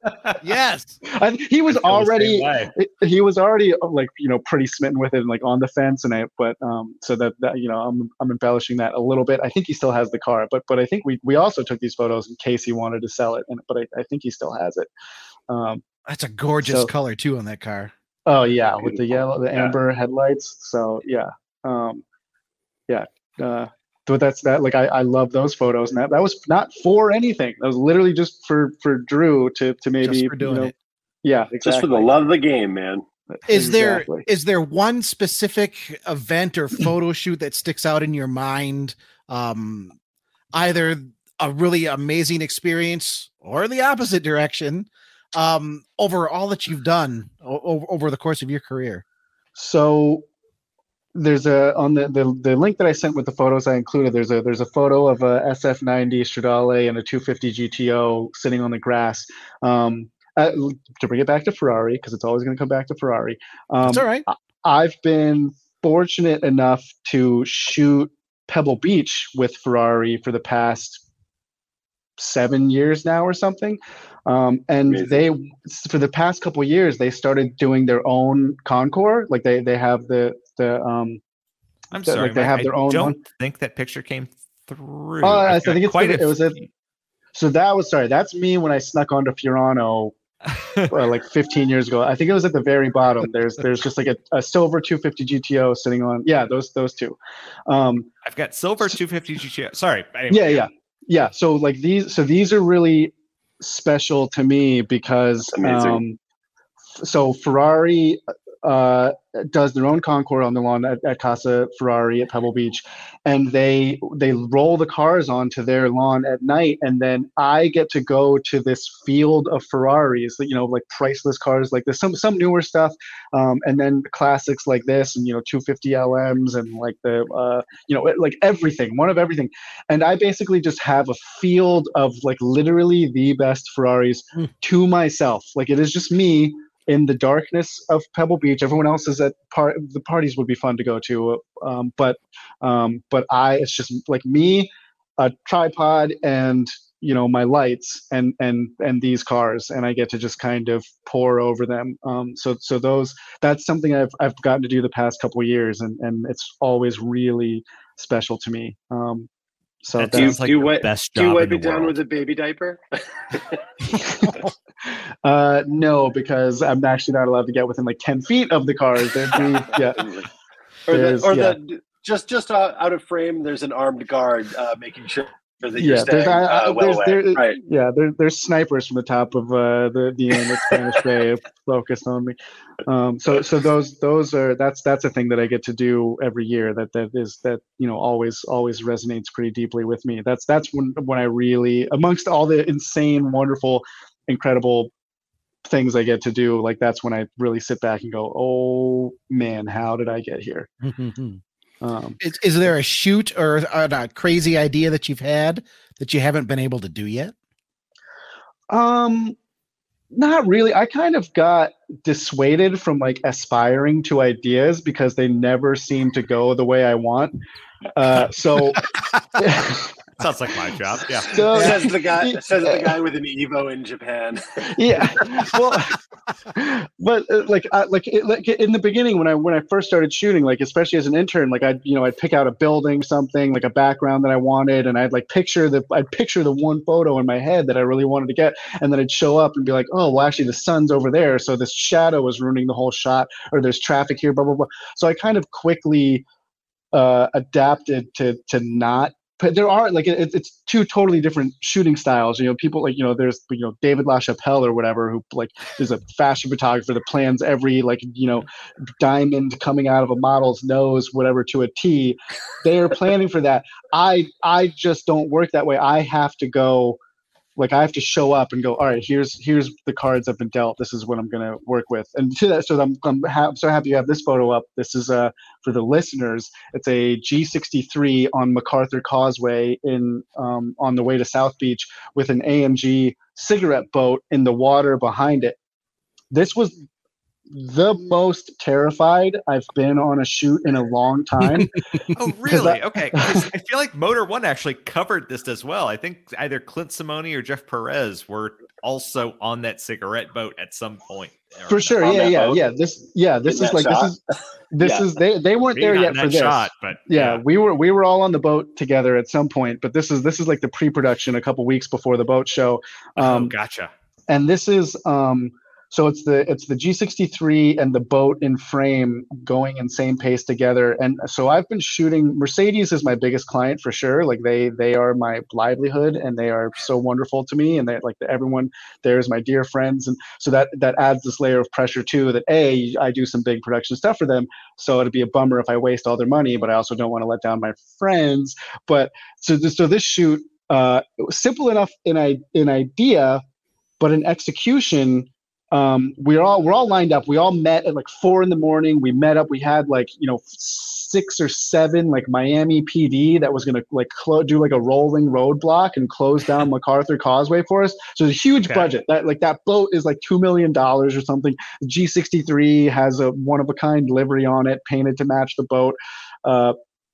yes, I, he was already he was already like you know pretty smitten with it and like on the fence, and I but um so that, that you know I'm I'm embellishing that a little bit. I think he still has the car, but but I think we we also took these photos in case he wanted to sell it, and but I, I think he still has it. Um, That's a gorgeous so, color too on that car. Oh yeah, with the yellow, the amber yeah. headlights. So yeah, um, yeah. Uh, But that's that. Like I, I love those photos, and that, that was not for anything. That was literally just for for Drew to to maybe just for doing you know, it. Yeah, exactly. Just for the love of the game, man. Is exactly. there is there one specific event or photo shoot that sticks out in your mind? Um, either a really amazing experience or the opposite direction. Um, over all that you've done o- over the course of your career. So. There's a on the, the the link that I sent with the photos I included. There's a there's a photo of a S F ninety Stradale and a two fifty G T O sitting on the grass. Um, uh, to bring it back to Ferrari because it's always going to come back to Ferrari. Um, That's all right. I've been fortunate enough to shoot Pebble Beach with Ferrari for the past seven years now or something. Um, and Amazing. they, for the past couple of years, they started doing their own Concours. Like they, they have the, the, um, I'm the, sorry, like they have I their own. don't one. think that picture came through. Oh, uh, I think it's quite the, a it was a, so that was, sorry, that's me when I snuck onto Fiorano uh, like fifteen years ago. I think it was at the very bottom. There's there's just like a, a silver two fifty G T O sitting on. Yeah, those those two. Um, I've got silver two fifty G T O. Sorry. Anyway. Yeah, yeah, yeah. So like these, so these are really special to me because um, so Ferrari uh, does their own concours on the lawn at, at Casa Ferrari at Pebble Beach, and they they roll the cars onto their lawn at night, and then I get to go to this field of Ferraris, you know, like priceless cars like this, some some newer stuff, um, and then classics like this, and you know, two fifty L Ms and like the uh, you know, like everything, one of everything, and I basically just have a field of like literally the best Ferraris mm. to myself. Like it is just me in the darkness of Pebble Beach. Everyone else is at part. The parties would be fun to go to, um, but um, but I, it's just like me, a tripod, and you know my lights, and and and these cars, and I get to just kind of pour over them. Um, so so those that's something I've I've gotten to do the past couple of years, and and it's always really special to me. Um, so do you, like do you, wipe, do you wipe it down with a baby diaper? uh, no, because I'm actually not allowed to get within like ten feet of the cars. Be, yeah. or the, or yeah. the just just uh, out of frame. There's an armed guard uh, making sure that you're yeah, staying uh, uh, well away. There, right. Yeah, there, there's snipers from the top of uh, the the end of Spanish Bay focused on me. Um, so so those those are that's that's a thing that I get to do every year. That that is that you know always always resonates pretty deeply with me. That's that's when when I really, amongst all the insane, wonderful, incredible things I get to do, like that's when I really sit back and go, oh man, how did I get here? Um, is, is there a shoot or a, a crazy idea that you've had that you haven't been able to do yet? Um, not really. I kind of got dissuaded from like aspiring to ideas because they never seem to go the way I want. Uh, so sounds like my job. Yeah. So, says the guy. Says the guy with an Evo in Japan. Yeah. Well, but uh, like, I, like, it, like in the beginning when I when I first started shooting, like especially as an intern, like I'd you know I'd pick out a building, something like a background that I wanted, and I'd like picture the I'd picture the one photo in my head that I really wanted to get, and then I'd show up and be like, oh well, actually the sun's over there, so this shadow is ruining the whole shot, or there's traffic here, blah blah blah. So I kind of quickly uh, adapted to to not. But there are like it, it's two totally different shooting styles. You know, people like you know there's you know David LaChapelle or whatever who like is a fashion photographer that plans every like you know diamond coming out of a model's nose whatever to a T. They are planning for that. I I just don't work that way. I have to go. Like I have to show up and go, all right, here's here's the cards I've been dealt. This is what I'm going to work with. And to that, so I'm I'm ha- so happy you have this photo up. This is uh for the listeners. It's a G sixty-three on MacArthur Causeway in um on the way to South Beach with an A M G cigarette boat in the water behind it. This was the most terrified I've been on a shoot in a long time. Oh, really? I, okay. I feel like Motor One actually covered this as well. I think either Clint Simone or Jeff Perez were also on that cigarette boat at some point. For sure. Yeah, yeah, boat. yeah. This, yeah, this in is like shot? this is this yeah. is they they weren't Maybe there yet for this. Shot, but yeah, yeah, we were we were all on the boat together at some point. But this is this is like the pre-production a couple weeks before the boat show. Um, oh, gotcha. And this is um. So it's the it's the G sixty-three and the boat in frame going in same pace together. And so I've been shooting. Mercedes is my biggest client for sure. Like they they are my livelihood and they are so wonderful to me. And they like everyone there is my dear friends. And so that that adds this layer of pressure too. That a I do some big production stuff for them. So it'd be a bummer if I waste all their money. But I also don't want to let down my friends. But so this, so this shoot uh, it was simple enough in I in idea, but in execution. Um, we're all we're all lined up. We all met at like four in the morning. We met up. We had like you know six or seven like Miami P D that was gonna like clo- do like a rolling roadblock and close down MacArthur Causeway for us. So it's a huge okay. budget. That like that boat is like two million dollars or something. The G sixty-three has a one of a kind livery on it, painted to match the boat. Uh,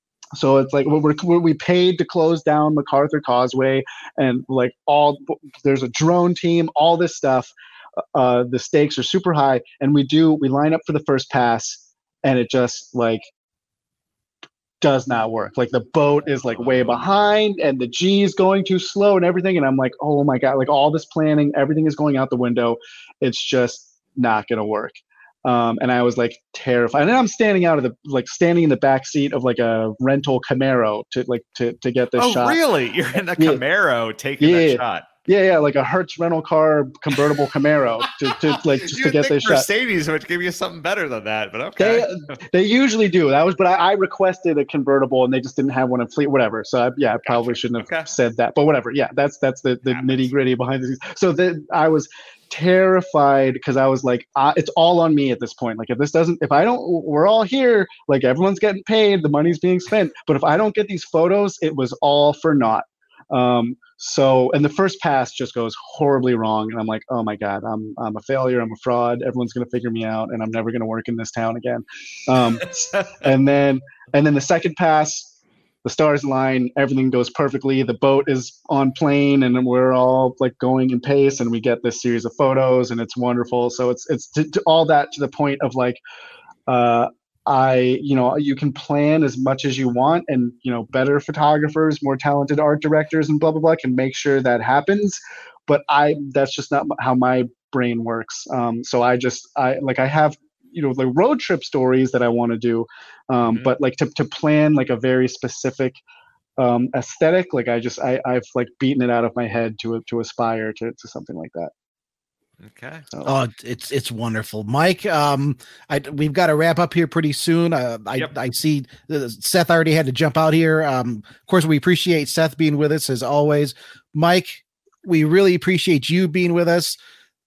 So it's like we're, we're we paid to close down MacArthur Causeway, and like all there's a drone team, all this stuff. Uh, the stakes are super high, and we do we line up for the first pass, and it just like does not work. Like the boat is like way behind and the G is going too slow and everything. And I'm like, oh my God, like all this planning, everything is going out the window. It's just not going to work. Um, and I was like terrified. And then I'm standing out of the, like standing in the back seat of like a rental Camaro to like, to, to get this oh, shot. Oh, really? You're in a Camaro yeah. taking yeah. that shot. Yeah, yeah, like a Hertz rental car convertible Camaro to, to like just you to get this shot. Mercedes would give you something better than that, but okay. They, they usually do. That was, but I, I requested a convertible and they just didn't have one in fleet. Whatever. So I, yeah, I probably gotcha. shouldn't have okay. said that. But whatever. Yeah, that's that's the, the nitty gritty behind the scenes. So the, I was terrified because I was like, uh, it's all on me at this point. Like if this doesn't, if I don't, we're all here. Like everyone's getting paid, the money's being spent. But if I don't get these photos, it was all for naught. Um, so, and the first pass just goes horribly wrong. And I'm like, oh my God, I'm, I'm a failure. I'm a fraud. Everyone's going to figure me out and I'm never going to work in this town again. Um, and then, and then the second pass, the stars align, everything goes perfectly. The boat is on plane and we're all like going in pace and we get this series of photos and it's wonderful. So it's, it's to, to all that to the point of like, uh, I, you know, you can plan as much as you want and, you know, better photographers, more talented art directors and blah, blah, blah can make sure that happens. But I, that's just not how my brain works. Um, so I just, I like, I have, you know, like road trip stories that I want to do. Um, mm-hmm. But like to, to plan like a very specific um, aesthetic, like I just, I, I've like beaten it out of my head to, to aspire to, to something like that. Okay. So. Oh, it's it's wonderful, Mike. Um, I we've got to wrap up here pretty soon. Uh, I yep. I see uh, Seth already had to jump out here. Um, of course, we appreciate Seth being with us as always. Mike, we really appreciate you being with us.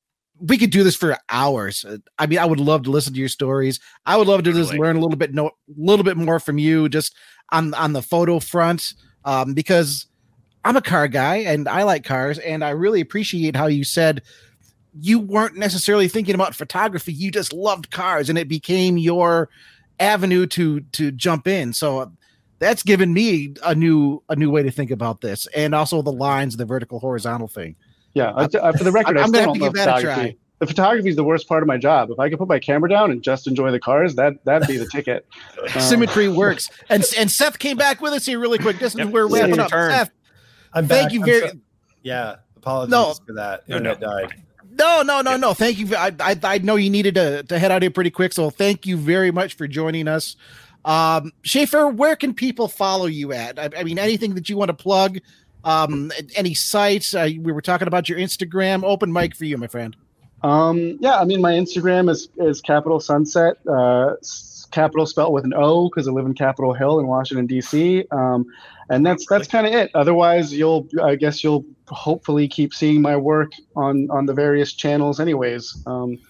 We could do this for hours. I mean, I would love to listen to your stories. I would love to just learn a little bit, no, little bit more from you, just on on the photo front, um, because I'm a car guy and I like cars, and I really appreciate how you said you weren't necessarily thinking about photography. You just loved cars and it became your avenue to, to jump in. So that's given me a new, a new way to think about this. And also the lines, the vertical, horizontal thing. Yeah. I, I, for the record, I'm, I'm going to have to give that a try. The photography is the worst part of my job. If I could put my camera down and just enjoy the cars, that that'd be the ticket. Um, Symmetry works. And, and Seth came back with us here really quick. This is yep. we're wrapping yeah, up. Seth, I'm thank back. you I'm very so, yeah. Apologies no, for that. No, no. Internet died. No, no, no, no. Thank you. I, I, I know you needed to, to head out here pretty quick. So thank you very much for joining us. Um, Schaefer, where can people follow you at? I, I mean, anything that you want to plug, um, any sites, uh, we were talking about your Instagram. Open mic for you, my friend. Um, yeah, I mean, my Instagram is, is Capital Sunset, uh, Capital spelled with an O because I live in Capitol Hill in Washington, D C. Um, and that's that's kind of it. Otherwise, you'll I guess you'll hopefully keep seeing my work on on the various channels, anyways. Um,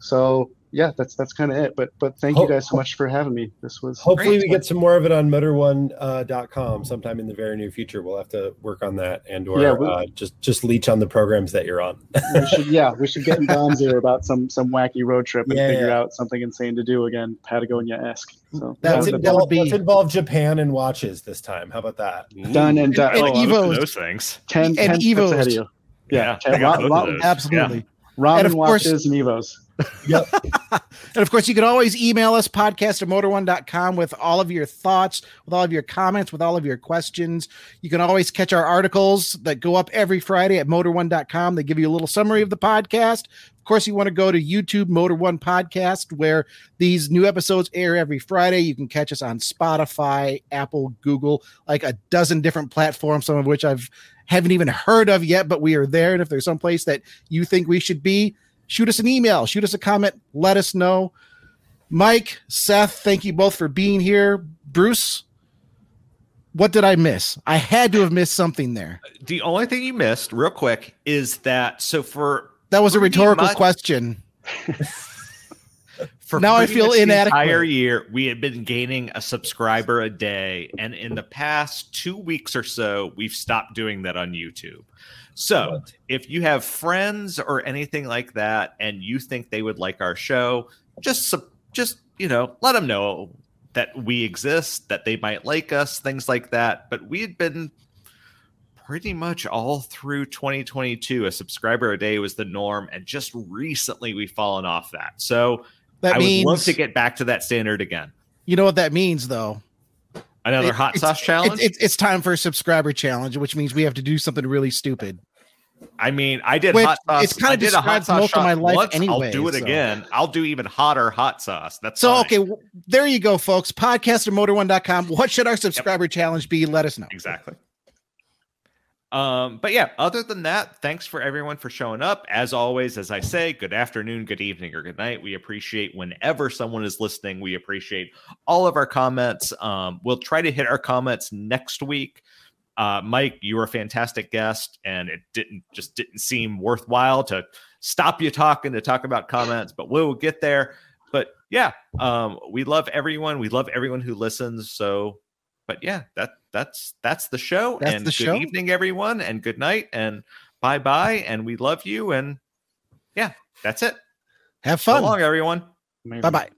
so yeah, that's that's kind of it. But but thank Hope, you guys so much for having me. This was hopefully great. we get some more of it on motor one dot com sometime in the very near future. We'll have to work on that and or yeah, we'll, uh, just just leech on the programs that you're on. we should, yeah, we should get in Dom's ear about some some wacky road trip and yeah, figure yeah. out something insane to do again, Patagonia-esque. So let's, yeah, involve, would be... let's involve Japan and watches this time. How about that? Done and done. And, and oh, Evos. those things. ten, ten and Evos. ahead of you. Yeah, yeah ten, got ra- ra- absolutely. Yeah. Ramen and of watches course, and Evos. Yep. And of course, you can always email us, podcast at motor one dot com, with all of your thoughts, with all of your comments, with all of your questions. You can always catch our articles that go up every Friday at motor one dot com. They give you a little summary of the podcast. Of course, you want to go to YouTube Motor One Podcast, where these new episodes air every Friday. You can catch us on Spotify, Apple, Google, like a dozen different platforms, some of which I've haven't even heard of yet, but we are there. And if there's some place that you think we should be, shoot us an email, shoot us a comment, let us know. Mike, Seth, thank you both for being here. Bruce, what did I miss? I had to have missed something there. The only thing you missed, real quick, is that so for that was a rhetorical much, question. For now I feel the inadequate. Entire year we had been gaining a subscriber a day, and in the past two weeks or so, we've stopped doing that on YouTube. So what? If you have friends or anything like that, and you think they would like our show, just just you know, let them know that we exist, that they might like us, things like that. But we had been pretty much all through twenty twenty-two, a subscriber a day was the norm, and just recently we've fallen off that. So that I means, would love to get back to that standard again. You know what that means, though? Another it, hot it's, sauce challenge? It's, it's, it's time for a subscriber challenge, which means we have to do something really stupid. I mean, I did which hot sauce. It's kind I of did a hot sauce most of my life once. anyway. I'll do it so. again. I'll do even hotter hot sauce. That's so fine. okay. W- there you go, folks. podcast at motor one dot com. What should our subscriber yep. challenge be? Let us know. Exactly. Um, but yeah, other than that, thanks for everyone for showing up. As always, as I say, good afternoon, good evening, or good night. We appreciate whenever someone is listening. We appreciate all of our comments. Um, we'll try to hit our comments next week. Uh, Mike, you were a fantastic guest, and it didn't just didn't seem worthwhile to stop you talking to talk about comments, but we'll get there. But yeah, um, we love everyone. We love everyone who listens. So, but yeah, that that's that's the show. That's and the good show. evening, everyone, and good night, and bye bye. And we love you. And yeah, that's it. Have fun. So long, everyone. Bye bye.